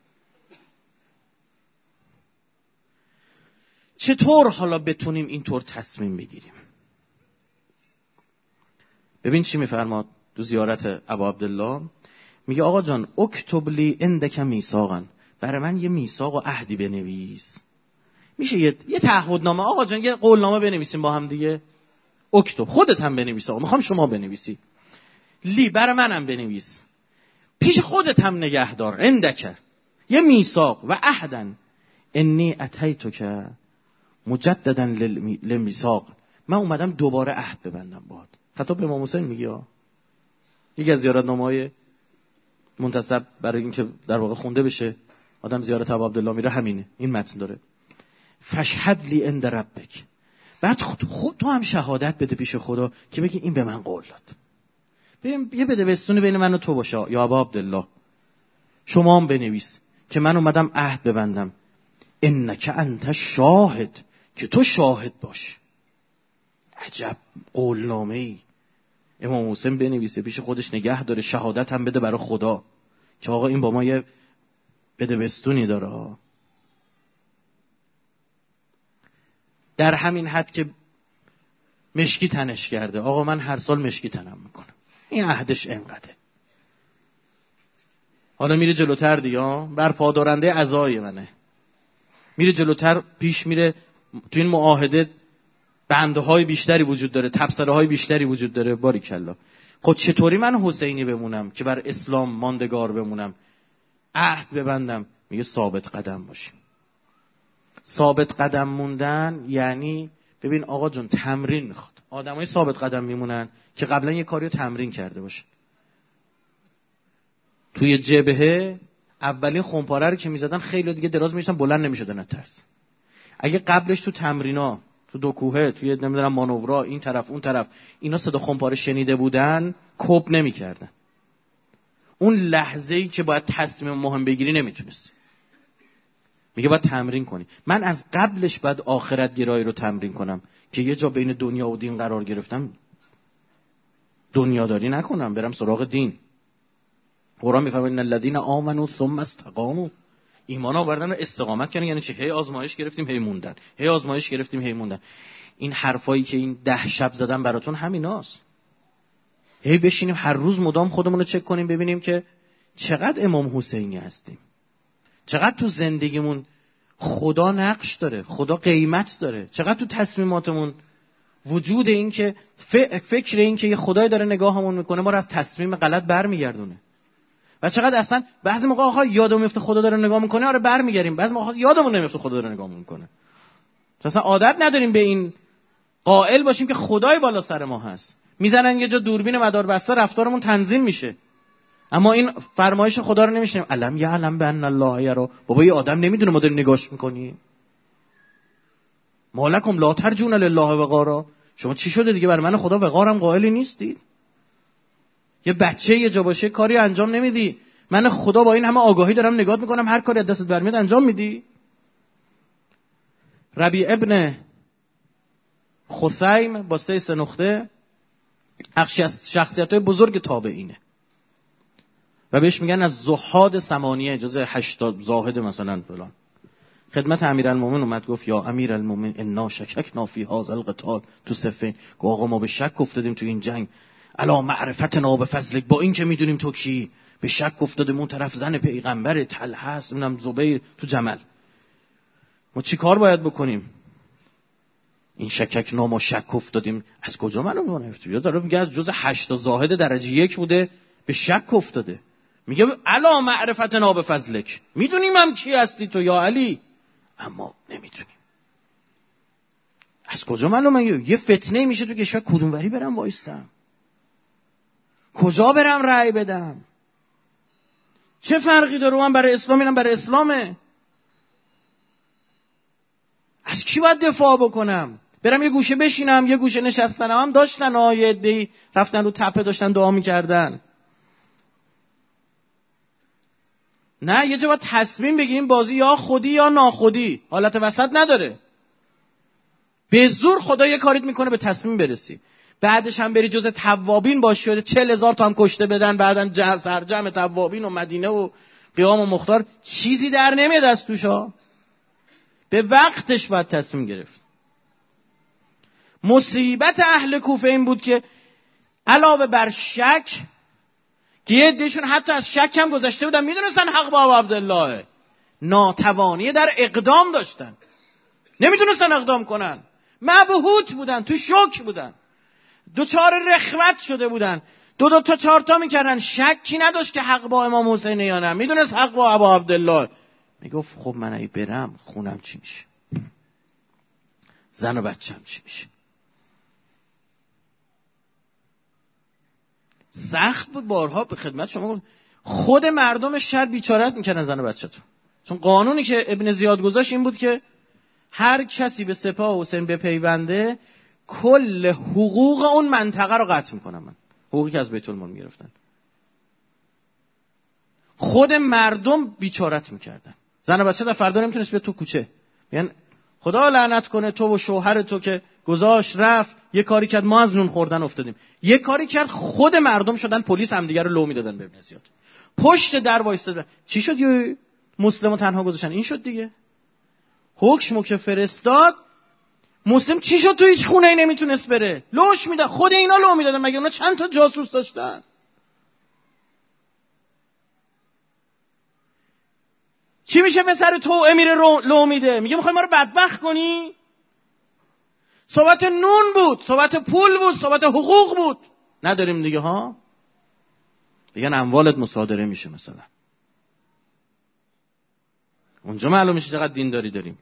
چطور حالا بتونیم اینطور تصمیم بگیریم؟ ببین چی میفرماد تو زیارت ابا عبدالله. میگه آقا جان اکتب لی عندک میثاقا، برای من یه میثاق و عهدی بنویس. میشه یه تعهدنامه آقا جان، یه قولنامه بنویسیم با هم دیگه. اکتب، خودت هم بنویس آقا، میخوام شما بنویسی. لی، برای منم بنویس، پیش خودت هم نگهدار. عندک یه میثاق و عهدا انی اتیتک مجددا للمیثاق، من اومدم دوباره عهد ببندم باهات. خطاب به امام حسین میگه. یکی از زیارتنامه‌های منتسب برای اینکه در واقع خونده بشه آدم زیارت ابو عبدالله میره همینه، این متن داره. فشهد لی عند ربک، بعد خود تو هم شهادت بده پیش خدا که بگی این به من قول داد. ببین یه بده بستون بین من و تو باشه یا ابو عبدالله، شما هم بنویس که من اومدم عهد ببندم. انک انت شاهد، که تو شاهد باش. عجب قولنامه‌ای. امام حسین بنویسه پیش خودش نگه داره، شهادت هم بده برای خدا که آقا این با ما یه بده بستونی داره. در همین حد که مشکی تنش کرده، آقا من هر سال مشکی تنم میکنم، این عهدش انقدره. حالا میره جلوتر دیگه، بر پادارنده عزای منه، میره جلوتر، پیش میره تو این معاهده بنده های بیشتری وجود داره، تبصره های بیشتری وجود داره. باریکلا. خب چطوری من حسینی بمونم که بر اسلام ماندگار بمونم، عهد ببندم؟ میگه ثابت قدم باشیم. ثابت قدم موندن یعنی ببین آقا جون تمرین میخواد. آدمای ثابت قدم میمونن که قبلا یه کاریو تمرین کرده باشن. توی جبهه اولین خمپاره رو که میزدن خیلی دیگه دراز میشدن، بلند نمیشدن از ترس. اگه قبلش تو تمرینا، تو دو کوهه، توی نمیدونم مانورا، این طرف اون طرف، اینا صدا خمپاره شنیده بودن، کپ نمیکردن. اون لحظه‌ای که باید تصمیم مهم بگیری نمیتونستی. میگه باید تمرین کنی. من از قبلش باید آخرت گرایی رو تمرین کنم که یه جا بین دنیا و دین قرار گرفتم دنیاداری نکنم، برم سراغ دین. قرآن میفرماید ان الذين آمنوا ثم استقاموا، ایمان آوردن و استقامت کردن. یعنی چه؟ هی آزمایش گرفتیم هی موندن، هی آزمایش گرفتیم هی موندن. این حرفایی که این 10 شب زدم براتون همیناست. هی بشینیم هر روز مدام خودمون رو چک کنیم ببینیم که چقدر امام حسینی هستیم، چقدر تو زندگیمون خدا نقش داره، خدا قیمت داره، چقدر تو تصمیماتمون وجود این که فکر این که یه خدای داره نگاهمون میکنه ما رو از تصمیم غلط برمیگردونه. و چقدر اصلا بعضی موقع آخه یادمون میفته خدا داره نگاه میکنه، آره برمیگردیم، بعضی موقع یادمون نمیفته خدا داره نگاه میکنه. اصلا عادت نداریم به این قائل باشیم که خدای بالا سر ما هست. میزنن یه جا دوربین مداربسته رفتارمون تنظیم میشه، اما این فرمایش خدا رو نمیشنیم. علم یعلم بان الله یرا. بابا یه آدم نمیدونه ما داریم نگاش میکنیم. مالکم لا ترجون لله وقارا. شما چی شده دیگه برای من خدا وقارم قائلی نیستید؟ یه بچه یه جا باشه کاری انجام نمیدی، من خدا با این همه آگاهی دارم نگات میکنم، هر کاری از دستت برمیاد انجام میدی؟ ربیع ابن خثیم با 3 نقطه شخصیت‌های بزرگ تابعینه و بهش میگن از زهاد ثمانیه، جزء 80 زاهد مثلا فلان. خدمت امیرالمومنین اومد گفت یا امیرالمومنین انا شککنا فی هذا القتال، تو صفین گفت آقا ما به شک افتادیم تو این جنگ، الا معرفتنا بفضلک، با این که میدونیم تو کی، به شک افتادیم اون طرف زن پیغمبر طلحه است، اونم زبیر تو جمل، ما چی کار باید بکنیم؟ این شککنا ما شک افتادیم. از کجا معلومه نفت؟ یا داره میگه از جز 8 زاهد درجه 1 بوده به شک افتاده. میگه الا معرفتنا بفضلک، میدونیم هم کی هستی تو یا علی، اما نمیتونیم. از کجا معلومه؟ یه فتنه میشه تو کشور، کدوم وری برم وایستم، کجا برم رأی بدم، چه فرقی داره؟ من برای اسلام، اینم برای اسلامه. از کی باید دفاع بکنم؟ برم یه گوشه بشینم، یه گوشه نشستنم هم داشتن، یه عده‌ای رفتن رو تپه داشتن دعا میکردن. نه، یه جا باید تصمیم بگیریم، بازی یا خودی یا ناخودی، حالت وسط نداره. به زور خدا یه کاریت میکنه به تصمیم برسی، بعدش هم بری جز توابین باشی، 40,000 تا هم کشته بدن، بعدن سرجم توابین و مدینه و قیام و مختار، چیزی در نمیاد از توشا. به وقتش باید تصمیم گرفت. مصیبت اهل کوفه این بود که علاوه بر شک که یه عدهشون حتی از شک هم گذشته بودن، میدونستن حق با ابو عبدالله، ناتوانی در اقدام داشتن، نمیدونستن اقدام کنن، مبهوت بودن، تو شوک بودن، دوچار رخوت شده بودن، دو تا چهار تا میکردن، شکی نداشت که حق با امام حسین یا نه، میدونست حق با ابو عبدالله. میگفت خب من اگه برم خونم چی میشه، زن و بچه‌م چی میشه. سخت بود. بارها به خدمت شما گفت خود مردم شهر بیچاره‌ت میکردن زن و بچه‌تون، چون قانونی که ابن زیاد گذاشت این بود که هر کسی به سپاه حسین بپیونده کل حقوق اون منطقه رو قطع میکنم من، حقوقی که از بیت المال میگرفتن. خود مردم بیچارت میکردن. زن و بچه در فردا نمیتونست بیاد تو کوچه، یعنی خدا لعنت کنه تو و شوهر تو که گذاشت رفت یه کاری کرد ما از نون خوردن افتادیم، یه کاری کرد خود مردم شدن پلیس همدیگه رو لو میدادن به ابن زیاد، پشت در وایستادن. چی شد؟ یه مسلمو تنها گذاشتن، این شد دیگه. حکمو که فرستاد مسلم چی شد؟ تو هیچ خونه ای نمیتونست بره، لوش میداد، خود اینا لو میدادن، مگه اونا چند تا جاسوس داشتن؟ چی میشه پسر تو امیر لو میده؟ میگه میخوای ما رو بدبخت کنی؟ صحبت نون بود، صحبت پول بود، صحبت حقوق بود. نداریم دیگه ها، بگن اموالت مصادره میشه مثلا، اونجا معلوم میشه چقدر دینداری داریم.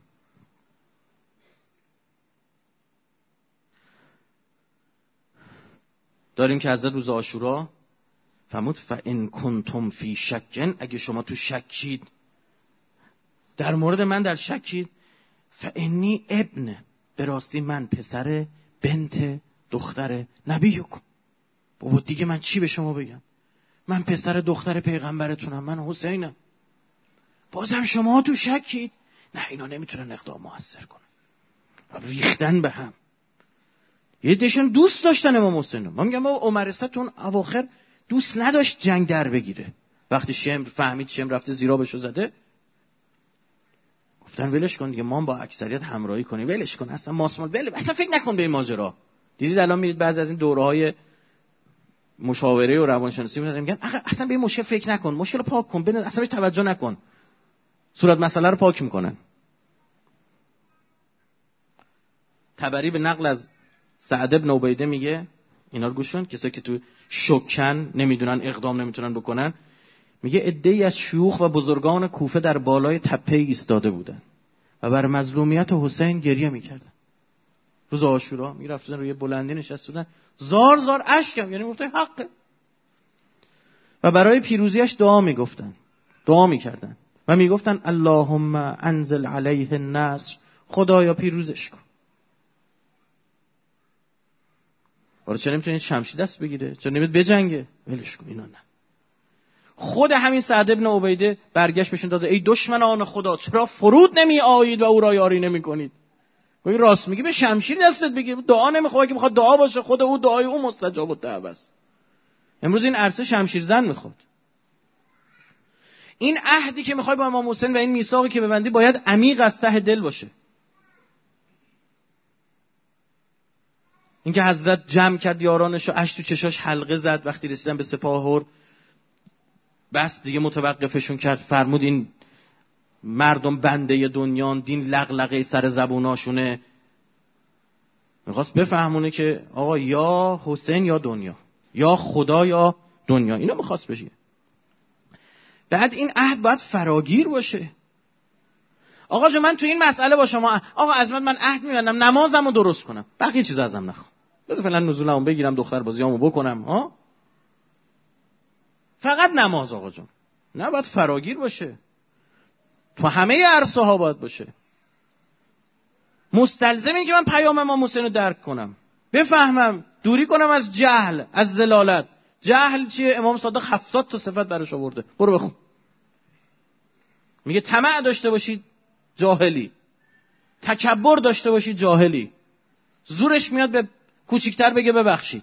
داریم که حضرت روز عاشورا فرمود فَإِن كُنتُمْ فِي شَكٍ، اگه شما تو شکید در مورد من، در شکید، فَإِنِّي ابن، به راستی من پسر بنت دختر نبیکم. بابا دیگه من چی به شما بگم؟ من پسر دختر پیغمبرتونم، من حسینم. بازم شما تو شکید؟ نه اینا نمیتونن اقدام موثر کنن. ریختن به هم. یه دیشون دوست داشتن امام حسین. من میگم عمر ستون اواخر دوست نداشت جنگ در بگیره. وقتی شمر فهمید شمر رفته زیرابشو زده، گفتن ولش کن دیگه، ما با اکثریت همراهی کنیم، ولش کن، اصلا ماسمال اصلا فکر نکن به این ماجرا. دیدید الان میرید بعضی از این دوره‌های مشاوره و روانشناسی میگن اصلا به این مشکل فکر نکن، مشکل رو پاک کن، اصلا بهش توجه نکن، صورت مسئله رو پاک میکنن. تبری به نقل از سعد بن عبیده میگه، اینا رو گوش کن، کسایی که تو شکن نمیدونن اقدام نمیتونن بکنن، میگه عده‌ای از شیوخ و بزرگان کوفه در بالای تپه ایستاده بودن و بر مظلومیت حسین گریه میکردن. روز عاشورا میرفتن روی بلندی نشستن، زار زار اشکم، یعنی گفته حقه، و برای پیروزیش دعا میگفتن، دعا میکردن و میگفتن اللهم انزل علیه النصر، خدایا پیروزش کن. آره چرا نمیتونید شمشیر دست بگیره؟ چرا نمیتونید بجنگه؟ ولش کن، اینا نه. خود همین سعد ابن عبیده برگشت بهشون داده ای دشمنان خدا، چرا فرود نمی آیید و او را یاری نمی کنید؟ گویی راست میگی، به شمشیر دستت بگیر، دعا نمیخواد که بخواد دعا باشه، خود او دعای او مستجاب الدعوه است. امروز این عرصه شمشیر زن میخواد. این عهدی که میخوای با امام حسین و این میثاقی که ببندی باید عمیق از ته دل باشه. اینکه حضرت جمع کرد یارانش و اشک تو چشاش حلقه زد وقتی رسیدن به سپاهور، بس دیگه متوقفشون کرد، فرمود این مردم بنده دنیان، دین لغلقه سر زبوناشونه. میخواست بفهمونه که آقا یا حسین یا دنیا، یا خدا یا دنیا، اینو میخواست بشه. بعد این عهد باید فراگیر باشه. آقا جو من تو این مسئله با شما، آقا عظمت من عهد میبندم نمازمو درست کنم، بقیه چیز ازم نخوام، بذار فعلا نزولمو بگیرم، دختر بازیامو بکنم، ها فقط نماز. آقا جون نه، باید فراگیر باشه، تو همه عرصه ها باید باشه. مستلزم این که من پیام امام حسین رو درک کنم، بفهمم، دوری کنم از جهل، از ضلالت. جهل چیه؟ امام صادق 70 تا صفت براش آورده، برو بخون. میگه طمع داشته باشید جاهلی، تکبر داشته باشید جاهلی، زورش میاد به کوچیکتر بگه ببخشید،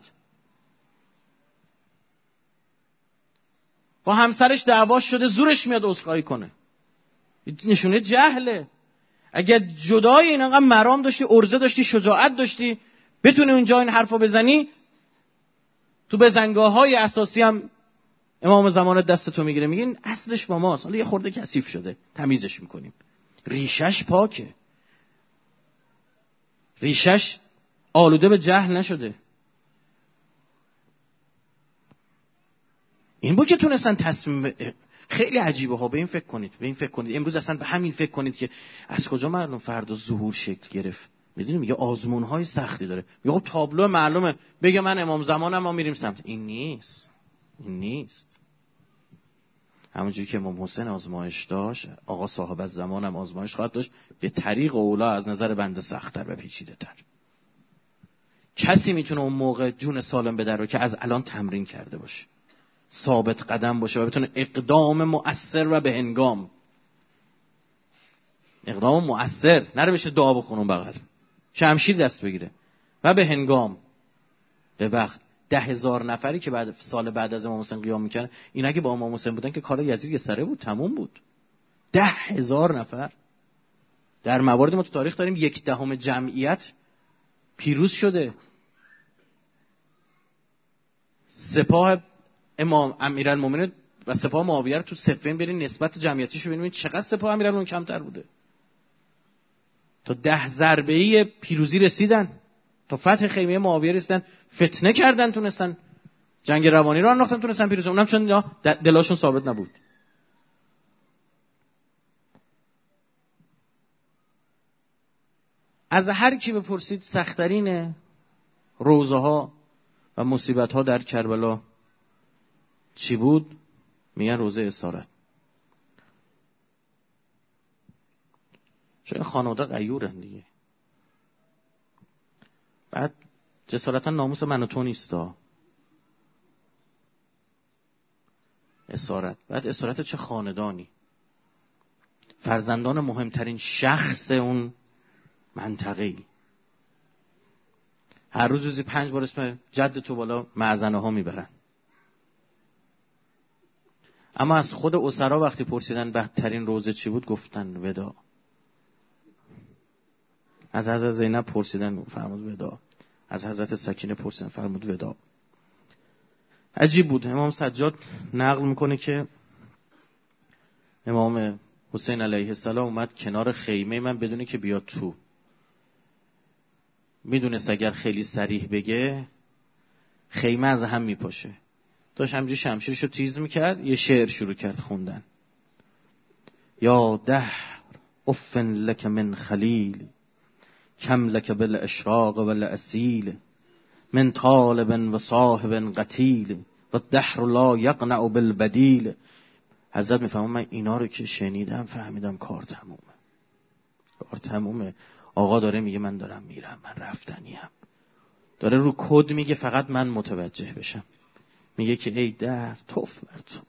با همسرش دعواش شده زورش میاد عذرخواهی کنه، نشونه جهله. اگر جدای این انقدر مرام داشتی، ارزه داشتی، شجاعت داشتی، بتونی اونجا این حرفو بزنی، تو بزنگاه‌های اساسی هم امام زمان دست تو میگیره میگه این اصلش با ماست، حالا یه خورده کثیف شده تمیزش میکنیم. ریشش پاکه، ریشش آلوده به جهل نشده. این بود که تونستن تصمیم خیلی عجیبه ها. به این فکر کنید امروز اصلا به همین فکر کنید که از کجا معلوم فردا ظهور شکل گرفت. میدونیم میگه آزمون‌های سختی داره. میگه خب تابلو معلومه، بگه من امام زمانم ما میریم سمت. این نیست. همونجوری که امام حسین آزمایش داشت، آقا صاحب الزمان هم آزمایش خواهد داشت، به طریق اولا از نظر بنده سخت‌تر و پیچیده‌تر. کسی میتونه اون موقع جون سالم بده رو که از الان تمرین کرده باشه، ثابت قدم باشه و بتونه اقدام مؤثر و به هنگام، اقدام مؤثر، نره بشه دعا بخونه بغل شمشیر دست بگیره، و به هنگام، به وقت. 10,000 نفری که بعد از امام حسین قیام میکنن، این اگه با امام حسین بودن که کار یزید یه سره بود، تموم بود. 10,000 نفر. در موارد ما تو تاریخ داریم 1/10 جمعیت پیروز شده. سپاه امام امیرالمومنین و سپاه معاویه رو تو صفین برین نسبت جمعیتیشو ببینید چقدر سپاه امیرالمومنین کمتر بوده. تا 10 ضربه‌ای پیروزی رسیدن، تا فتح خیمه معاویه رسیدن، فتنه کردن، تونستن جنگ روانی رو انداختن، تونستن پیروز. اونم چون دلاشون ثابت نبود. از هر کی بپرسید سخت‌ترین روزها و مصیبت‌ها در کربلا چی بود؟ میگن روزه اسارت. چون خانواده غیورن دیگه. بعد جسارتا ناموس من و تو نیستا. اسارت. بعد اسارت چه خاندانی؟ فرزندان مهمترین شخص اون منطقه‌ای. هر روزی 5 بار اسم جد تو بالا معزنه ها میبرن. اما از خود اسرا وقتی پرسیدن بدترین روزه چی بود، گفتن وداع. از حضرت زینب پرسیدن، فرمود وداع. از حضرت سکینه پرسیدن، فرمود وداع. عجیب بود. امام سجاد نقل میکنه که امام حسین علیه السلام اومد کنار خیمه من بدونه که بیاد تو. میدونست اگر خیلی صریح بگه خیمه از هم میپاشه. داشت همجوری شمشیرشو تیز میکرد، یه شعر شروع کرد خوندن. یا دهر افن لک من خلیل، کم لک بالاشراق والاسیل، من طالب و صاحب قتیل، و الدهر لا یقنع بالبدیل. حضرت میفهمم من اینا رو که شنیدم فهمیدم کار تمومه. آقا داره میگه من دارم میرم، من رفتنیم. داره رو کد میگه فقط من متوجه بشم. میگه که ای در توف بر تو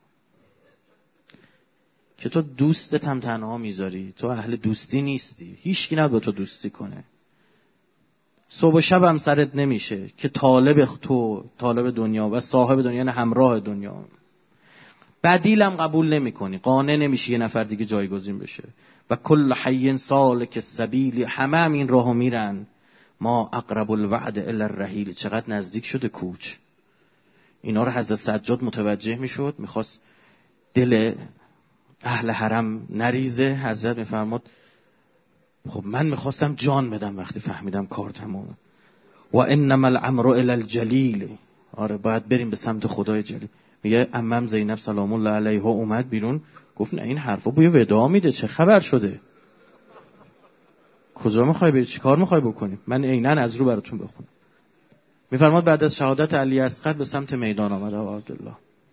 که تو دوستت هم تنها میذاری، تو اهل دوستی نیستی، هیچکی نباید با تو دوستی کنه. صبح و شب هم سرت نمیشه که طالب دنیا و صاحب دنیا، نه همراه دنیا. بدیلم قبول نمی کنی، قانع نمیشی یه نفر دیگه جایگزین بشه. و کل حی سالک السبیل، همه این راهو میرن. ما اقرب الوعد الی الرحیل، چقدر نزدیک شده کوچ. اینا رو حضرت سجاد متوجه میشد، میخواست دل اهل حرم نریزه. حضرت میفرماد خب من میخواستم جان بدم وقتی فهمیدم کار تمومه. و انما الامر الی الجلیل، آره باید بریم به سمت خدای جلیل. میگه عمم زینب سلام الله علیها اومد بیرون، گفت نه این حرفا بوی وداع میده، چه خبر شده؟ کجا میخوای بری؟ چی کار میخوای بکنی؟ من عیناً از رو براتون بخونم. میفرماد بعد از شهادت علی اصغر به سمت میدان آمد و عبدالله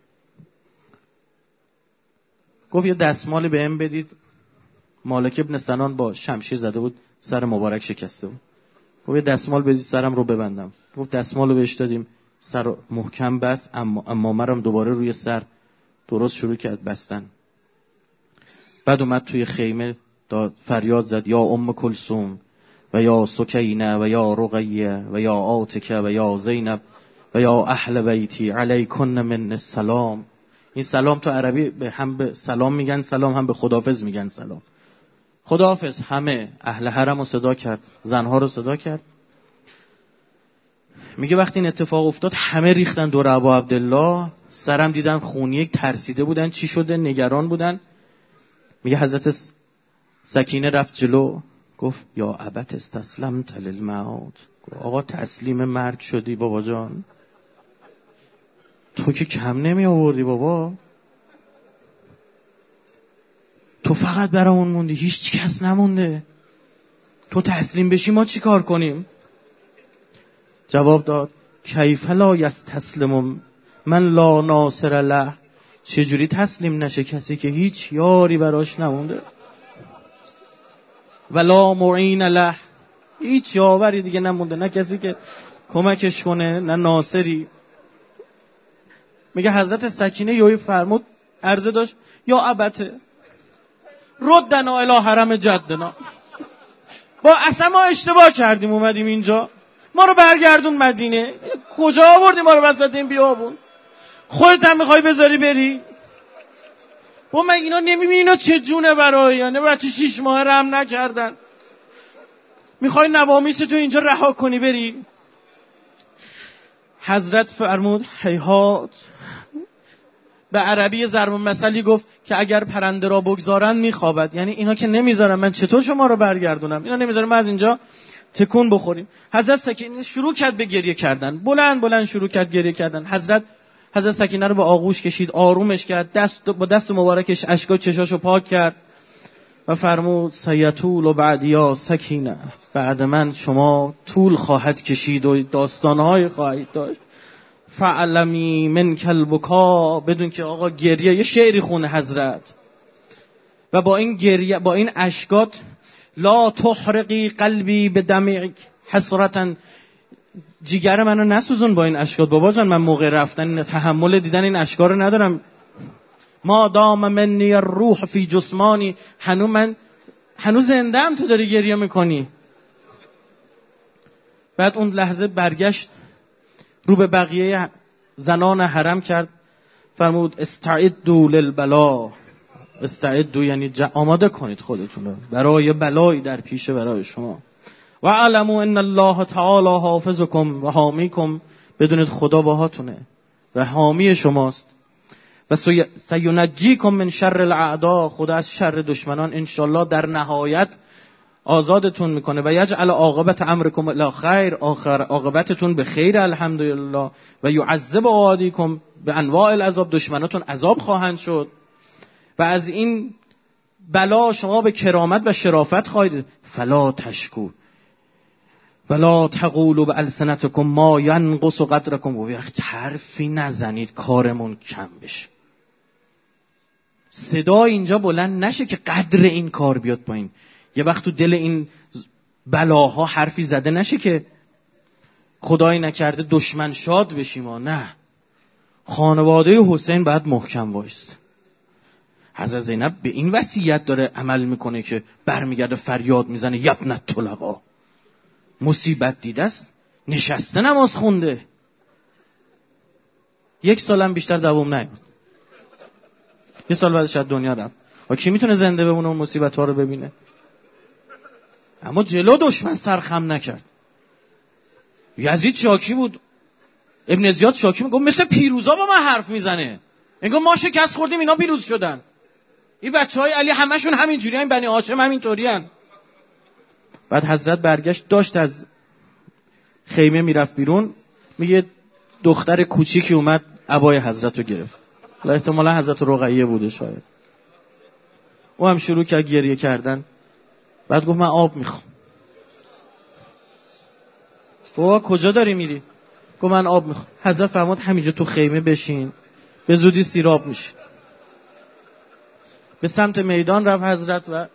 گفت یه دستمالی بهم بدید. مالک ابن سنان با شمشیر زده بود، سر مبارک شکسته بود. گفت یه دستمال بدید سرم رو ببندم. گفت دستمال رو بهش دادیم، سر محکم بست، اما مرم دوباره روی سر درست شروع کرد بستن. بعد اومد توی خیمه فریاد زد یا ام کلثوم و یا سکینه و یا رقیه و یا عاتکه و یا زینب و یا اهل بیتی علیکن من السلام. این سلام تو عربی هم به سلام میگن سلام، هم به خداحافظ میگن سلام. خداحافظ. همه اهل حرم رو صدا کرد، زنها رو صدا کرد. میگه وقتی این اتفاق افتاد همه ریختن دور ابا عبدالله، سرم دیدن خونی، ترسیده بودن چی شده، نگران بودن. میگه حضرت سکینه رفت جلو گفت یا ابت استسلمت للموت. آقا تسلیم مرگ شدی بابا جان، تو که کم نمی آوردی بابا، تو فقط برامون موندی، هیچ کس نمونده، تو تسلیم بشی ما چی کار کنیم؟ جواب داد کیف لا یستسلم من لا ناصر له. چجوری تسلیم نشه کسی که هیچ یاری براش نمونده، ولا معین له، هیچ یاوری دیگه نمونده، نه کسی که کمکش کنه نه ناصری. میگه حضرت سکینه یوی فرمود عرضه داشت یا ابته ردنا الی حرم جدنا. با اصلا ما اشتباه کردیم اومدیم اینجا، ما رو برگردون مدینه، کجا آوردی ما رو وسط این بیابون؟ خودت هم میخوای بذاری بری؟ با من اینا نمیبینی اینا چه جونه برای یعنی بچه 6 ماه رحم نکردن، میخوای نوامیس تو اینجا رها کنی بری؟ حضرت فرمود هیهات. به عربی ضرب المثلی گفت که اگر پرنده را بگذارن میخوابد، یعنی اینا که نمیذارن من چطور شما رو برگردونم، اینا نمیذارن ما از اینجا تکون بخوریم. حضرت سکینه شروع کرد به گریه کردن، بلند بلند شروع کرد گریه کردن. حضرت سکینه رو به آغوش کشید، آرومش کرد، با دست مبارکش اشکا چشاشو پاک کرد و فرمود سیطول و بعدیا سکینه، بعد من شما طول خواهد کشید و داستانهای خواهید داشت. فعلمی من کلبکا، بدون که آقا گریه، یه شعری خونه حضرت و با این گریه با این اشکات لا تحرقی قلبی بدمعک حسرتا، جیگر منو نسوزون با این اشکات بابا جان، من موقع رفتن تحمل دیدن این اشکا رو ندارم. ما دام منی الروح فی جسمانی، هنوز زنده‌ام تو داری گریه میکنی. بعد اون لحظه برگشت رو به بقیه زنان حرم کرد، فرمود استعدوا للبلا. استعدوا یعنی آماده کنید خودتون رو برای بلایی در پیش برای شما. و علموا ان الله تعالی حافظکم و حامیکم، بدونید خدا باهاتونه و حامی شماست. و سینجیکم من شر الاعداء، خدا از شر دشمنان انشالله در نهایت آزادتون میکنه. و یجعل عاقبت امرکم الی خیر، آخر عاقبتتون به خیر الحمدلله. و یعذب عادیکم به انواع العذاب، دشمناتون عذاب خواهند شد و از این بلا شما به کرامت و شرافت خواهید. فلا تشکو ولا تقولوا بالسنتکم ما ینقص قدرکم، و وقت حرفی نزنید کارمون کم بشه. صدا اینجا بلند نشه که قدر این کار بیاد پایین. یه وقت تو دل این بلاها حرفی زده نشه که خدای نکرده دشمن شاد بشیم. نه، خانواده حسین باید محکم وایست. حضرت زینب به این وصیت داره عمل میکنه که برمیگرده فریاد میزنه یبنت طلقا، مصیبت دیده است، نشسته نماز خونده، 1 سالم بیشتر دوام نیاد، 1 سال بعدش از دنیا رفت. و کی میتونه زنده بمونه اون مصیبت ها رو ببینه؟ اما جلو دشمن سرخم نکرد. یزید شاکی بود، ابن زیاد شاکی بود، گفت مثل پیروزا با من حرف میزنه، انگار ما شکست خوردیم اینا پیروز شدن. این بچهای علی همشون همینجوری، این بنی هاشم همینطوری ان. بعد حضرت برگشت، داشت از خیمه میرفت بیرون، میگه دختر کوچیکی اومد عبای حضرت رو گرفت و احتمالا حضرت رقیه بوده شاید. او هم شروع کرد گریه کردن. بعد گفت من آب میخوام. بابا کجا داری میری؟ گفت من آب میخوام. حضرت فرمود همینجا تو خیمه بشین، به زودی سیراب میشه. به سمت میدان رفت حضرت و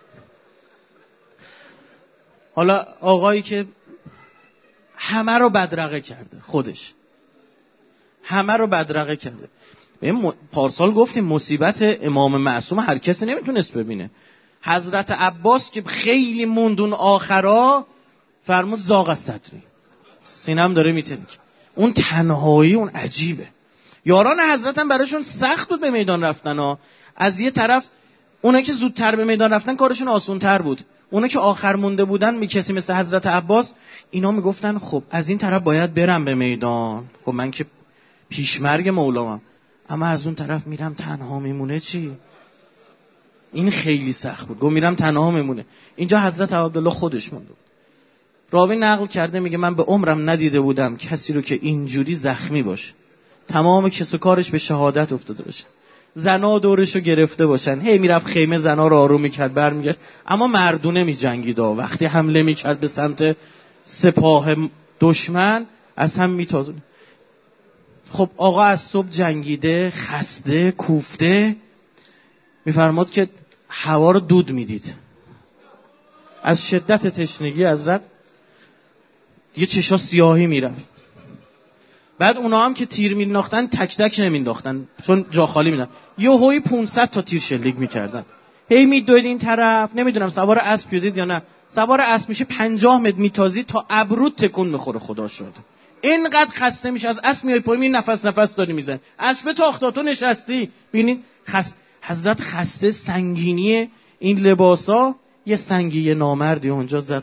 حالا آقایی که همه رو بدرقه کرده، خودش همه رو بدرقه کرده. پارسال گفتیم مصیبت امام معصوم هر کسی نمیتونست ببینه. حضرت عباس که خیلی موندون آخرا فرمود زاغ از صدری، سینم داره میتنک. اون تنهایی اون عجیبه. یاران حضرت هم براشون سخت بود به میدان رفتن ها. از یه طرف اونا که زودتر به میدان رفتن کارشون آسونتر بود، اونا که آخر مونده بودن کسی مثل حضرت عباس اینا میگفتن خب از این طرف باید برم به میدان، خب من که پیشمرگ مولامم، اما از اون طرف میرم تنها میمونه چی؟ این خیلی سخت بود. گفت میرم تنها میمونه. اینجا حضرت عبدالله خودش مونده. راوی نقل کرده میگه من به عمرم ندیده بودم کسی رو که اینجوری زخمی باشه، تمام کس و کارش به شهادت افتاده باشه، زنا دورشو گرفته باشن، هی میرفت خیمه زنا رو آروم میکرد برمیگشت، اما مردونه میجنگید. وقتی حمله میکرد به سمت سپاه دشمن از هم میتازونه. خب آقا از صبح جنگیده، خسته، کوفته، میفرماد که هوا رو دود میدید. از شدت تشنگی حضرت دیگه چشا سیاهی میرفت. بعد اونا هم که تیر مینداختن تک تک نمینداختن چون جا خالی میدن، یهویی 500 تا تیر شلیک میکردن. هی میدوید این طرف. نمیدونم سوار اسب شدید یا نه، سوار اسب میشه 50 متر میتازی تا ابرو تکون میخوره. خدا شد اینقدر خسته میشه. از اسب میای پایین نفس داری میزنی، اسب تاختا تو نشستی. ببینید حضرت خسته، سنگینی این لباسا. یه سنگی نامردی اونجا زد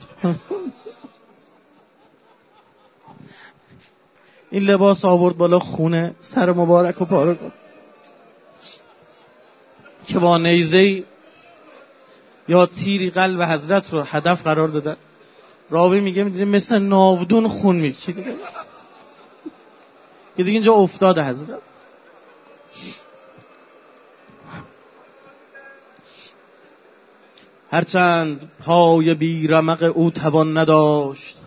این لباس آورد بالا، خونه سر مبارک و پاره کرد که با نیزه‌ای یا تیری قلب حضرت رو هدف قرار دادن. راوی میگه مثل ناودون خون میکشه دیگه که دیگه اینجا افتاده حضرت. هرچند پای بی رمق او توان نداشت،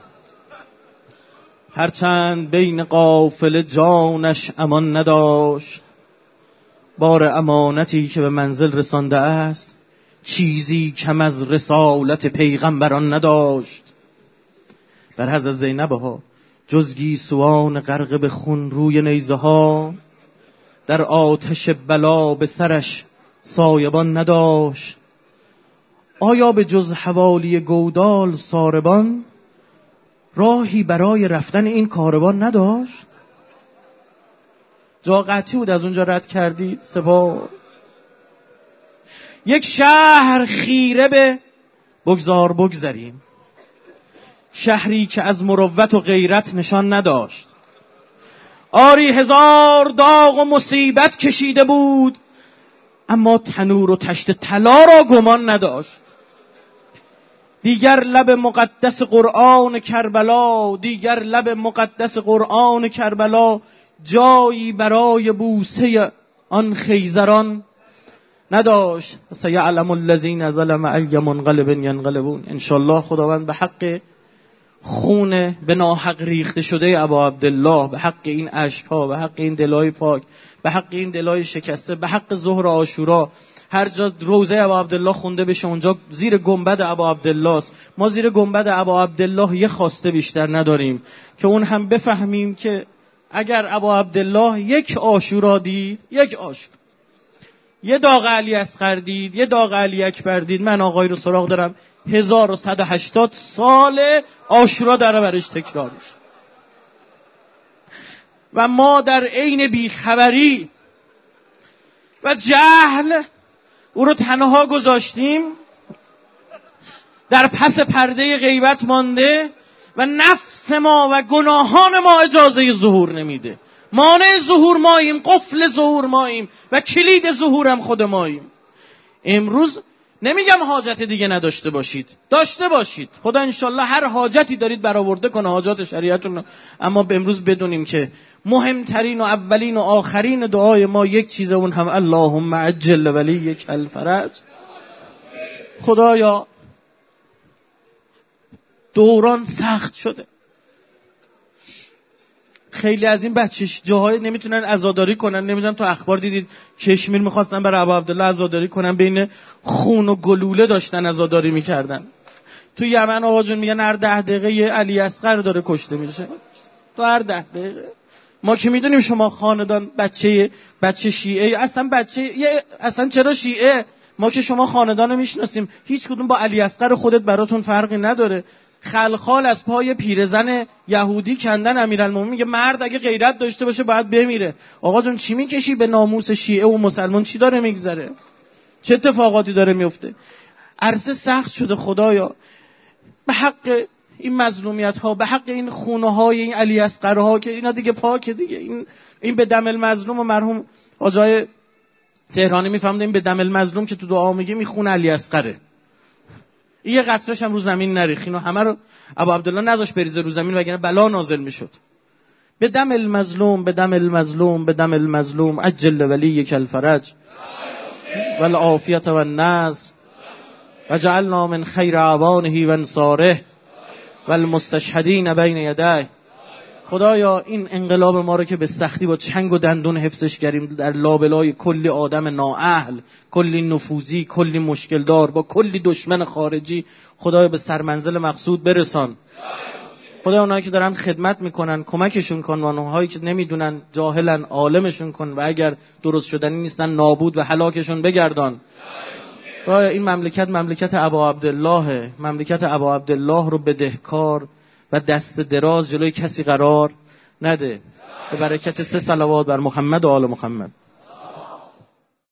هرچند بین قافله جانش امان نداشت، بار امانتی که به منزل رسانده است چیزی کم از رسالت پیغمبران نداشت. در حضرت زینب ها جز گیسوان غرق به خون روی نیزه ها، در آتش بلا به سرش سایبان نداشت. آیا به جز حوالی گودال ساربان راهی برای رفتن این کاروان نداشت؟ جا قطعی بود از اونجا رد کردید سپاه. یک شهر خیره به بگذاریم، شهری که از مروت و غیرت نشان نداشت. آری 1000 داغ و مصیبت کشیده بود، اما تنور و تشت طلا را گمان نداشت. دیگر لب مقدس قرآن کربلا جایی برای بوسه آن خیزران نداشت. سیعلم الذین ظلم ای منقلب ینقلبون. انشالله خداوند به حق خون به ناحق ریخته شده ابا عبدالله، به حق این اشک‌ها، به حق این دلای پاک، به حق این دلای شکسته، به حق ظهر عاشورا، هر جا روزه ابا عبدالله خونده بشه اونجا زیر گنبد ابا عبدالله است. ما زیر گنبد ابا عبدالله یه خواسته بیشتر نداریم که اون هم بفهمیم که اگر ابا عبدالله یک عاشورا دید، یک عاشورا، یه داغ علی اصغر دید، یه داغ علی اکبر دید، من آقای رو سراغ دارم 1180 سال عاشورا داره برش تکرار میشه. و ما در عین بیخبری و جهل او رو تنها گذاشتیم، در پس پرده غیبت مانده و نفس ما و گناهان ما اجازه ظهور نمیده. مانع ظهور ماییم، قفل ظهور ماییم و کلید ظهورم خود ماییم. امروز نمیگم حاجت دیگه نداشته باشید، داشته باشید، خدا انشالله هر حاجتی دارید برآورده کنه، حاجات شریعتون. اما به امروز بدونیم که مهمترین و اولین و آخرین دعای ما یک چیزه، اون هم اللهم عجل ولیک الفرج. خدایا دوران سخت شده، خیلی از این بچه‌ش جاهای نمیتونن عزاداری کنن. نمیدونم تو اخبار دیدید کشمیر میخواستن برای ابا عبدالله عزاداری کنن، بین خون و گلوله داشتن عزاداری میکردن. تو یمن آقا جون میگن هر 10 دقیقه یه علی اصغر داره کشته میشه. تو هر 10 دقیقه. ما که میدونیم شما خاندان بچه شیعه، اصلا چرا شیعه؟ ما که شما خاندان میشناسیم، هیچ کدوم با علی اصغر خودت براتون فرقی نداره. خلخال از پای پیرزن یهودی کندن امیرالمومنین، میگه مرد اگه غیرت داشته باشه باید بمیره. آقا جون چی میکشی به ناموس شیعه و مسلمان؟ چی داره میگذره؟ چه اتفاقاتی داره میفته؟ عرصه سخت شده. خدایا به حق این مظلومیت ها، به حق این خونه های این علی اصغر ها که اینا دیگه پاکه دیگه، این به دم المظلوم و مرحوم آجای تهرانی میفهمدیم به دم المظلوم که تو دعا میگه میخونه علی اصغره. این یه قطره‌ش هم رو زمین نریخین و همه رو ابو عبدالله نذاش بریزه رو زمین وگرنه بلا نازل میشد. به دم المظلوم، به دم المظلوم، به دم المظلوم عجل ولیک الفرج والعافیة والنصر وجعلنا من خیر اعوانه و انصاره والمستشهدین بین یدیه. خدایا این انقلاب ما رو که به سختی با چنگ و دندون حفظش کردیم در لابلای کلی آدم نااهل، کلی نفوذی، کلی مشکل دار، با کلی دشمن خارجی، خدایا به سرمنزل مقصود برسان. خدایا اونایی که دارن خدمت میکنن کمکشون کن، و اونهایی که نمیدونن جاهلن عالمشون کن، و اگر درست شدنی نیستن نابود و هلاکشون بگردان. خدایا این مملکت ابا عبدالله، مملکت ابا عبدالله رو بدهکار و دست دراز جلوی کسی قرار نده. به برکت 3 صلوات بر محمد و آل محمد.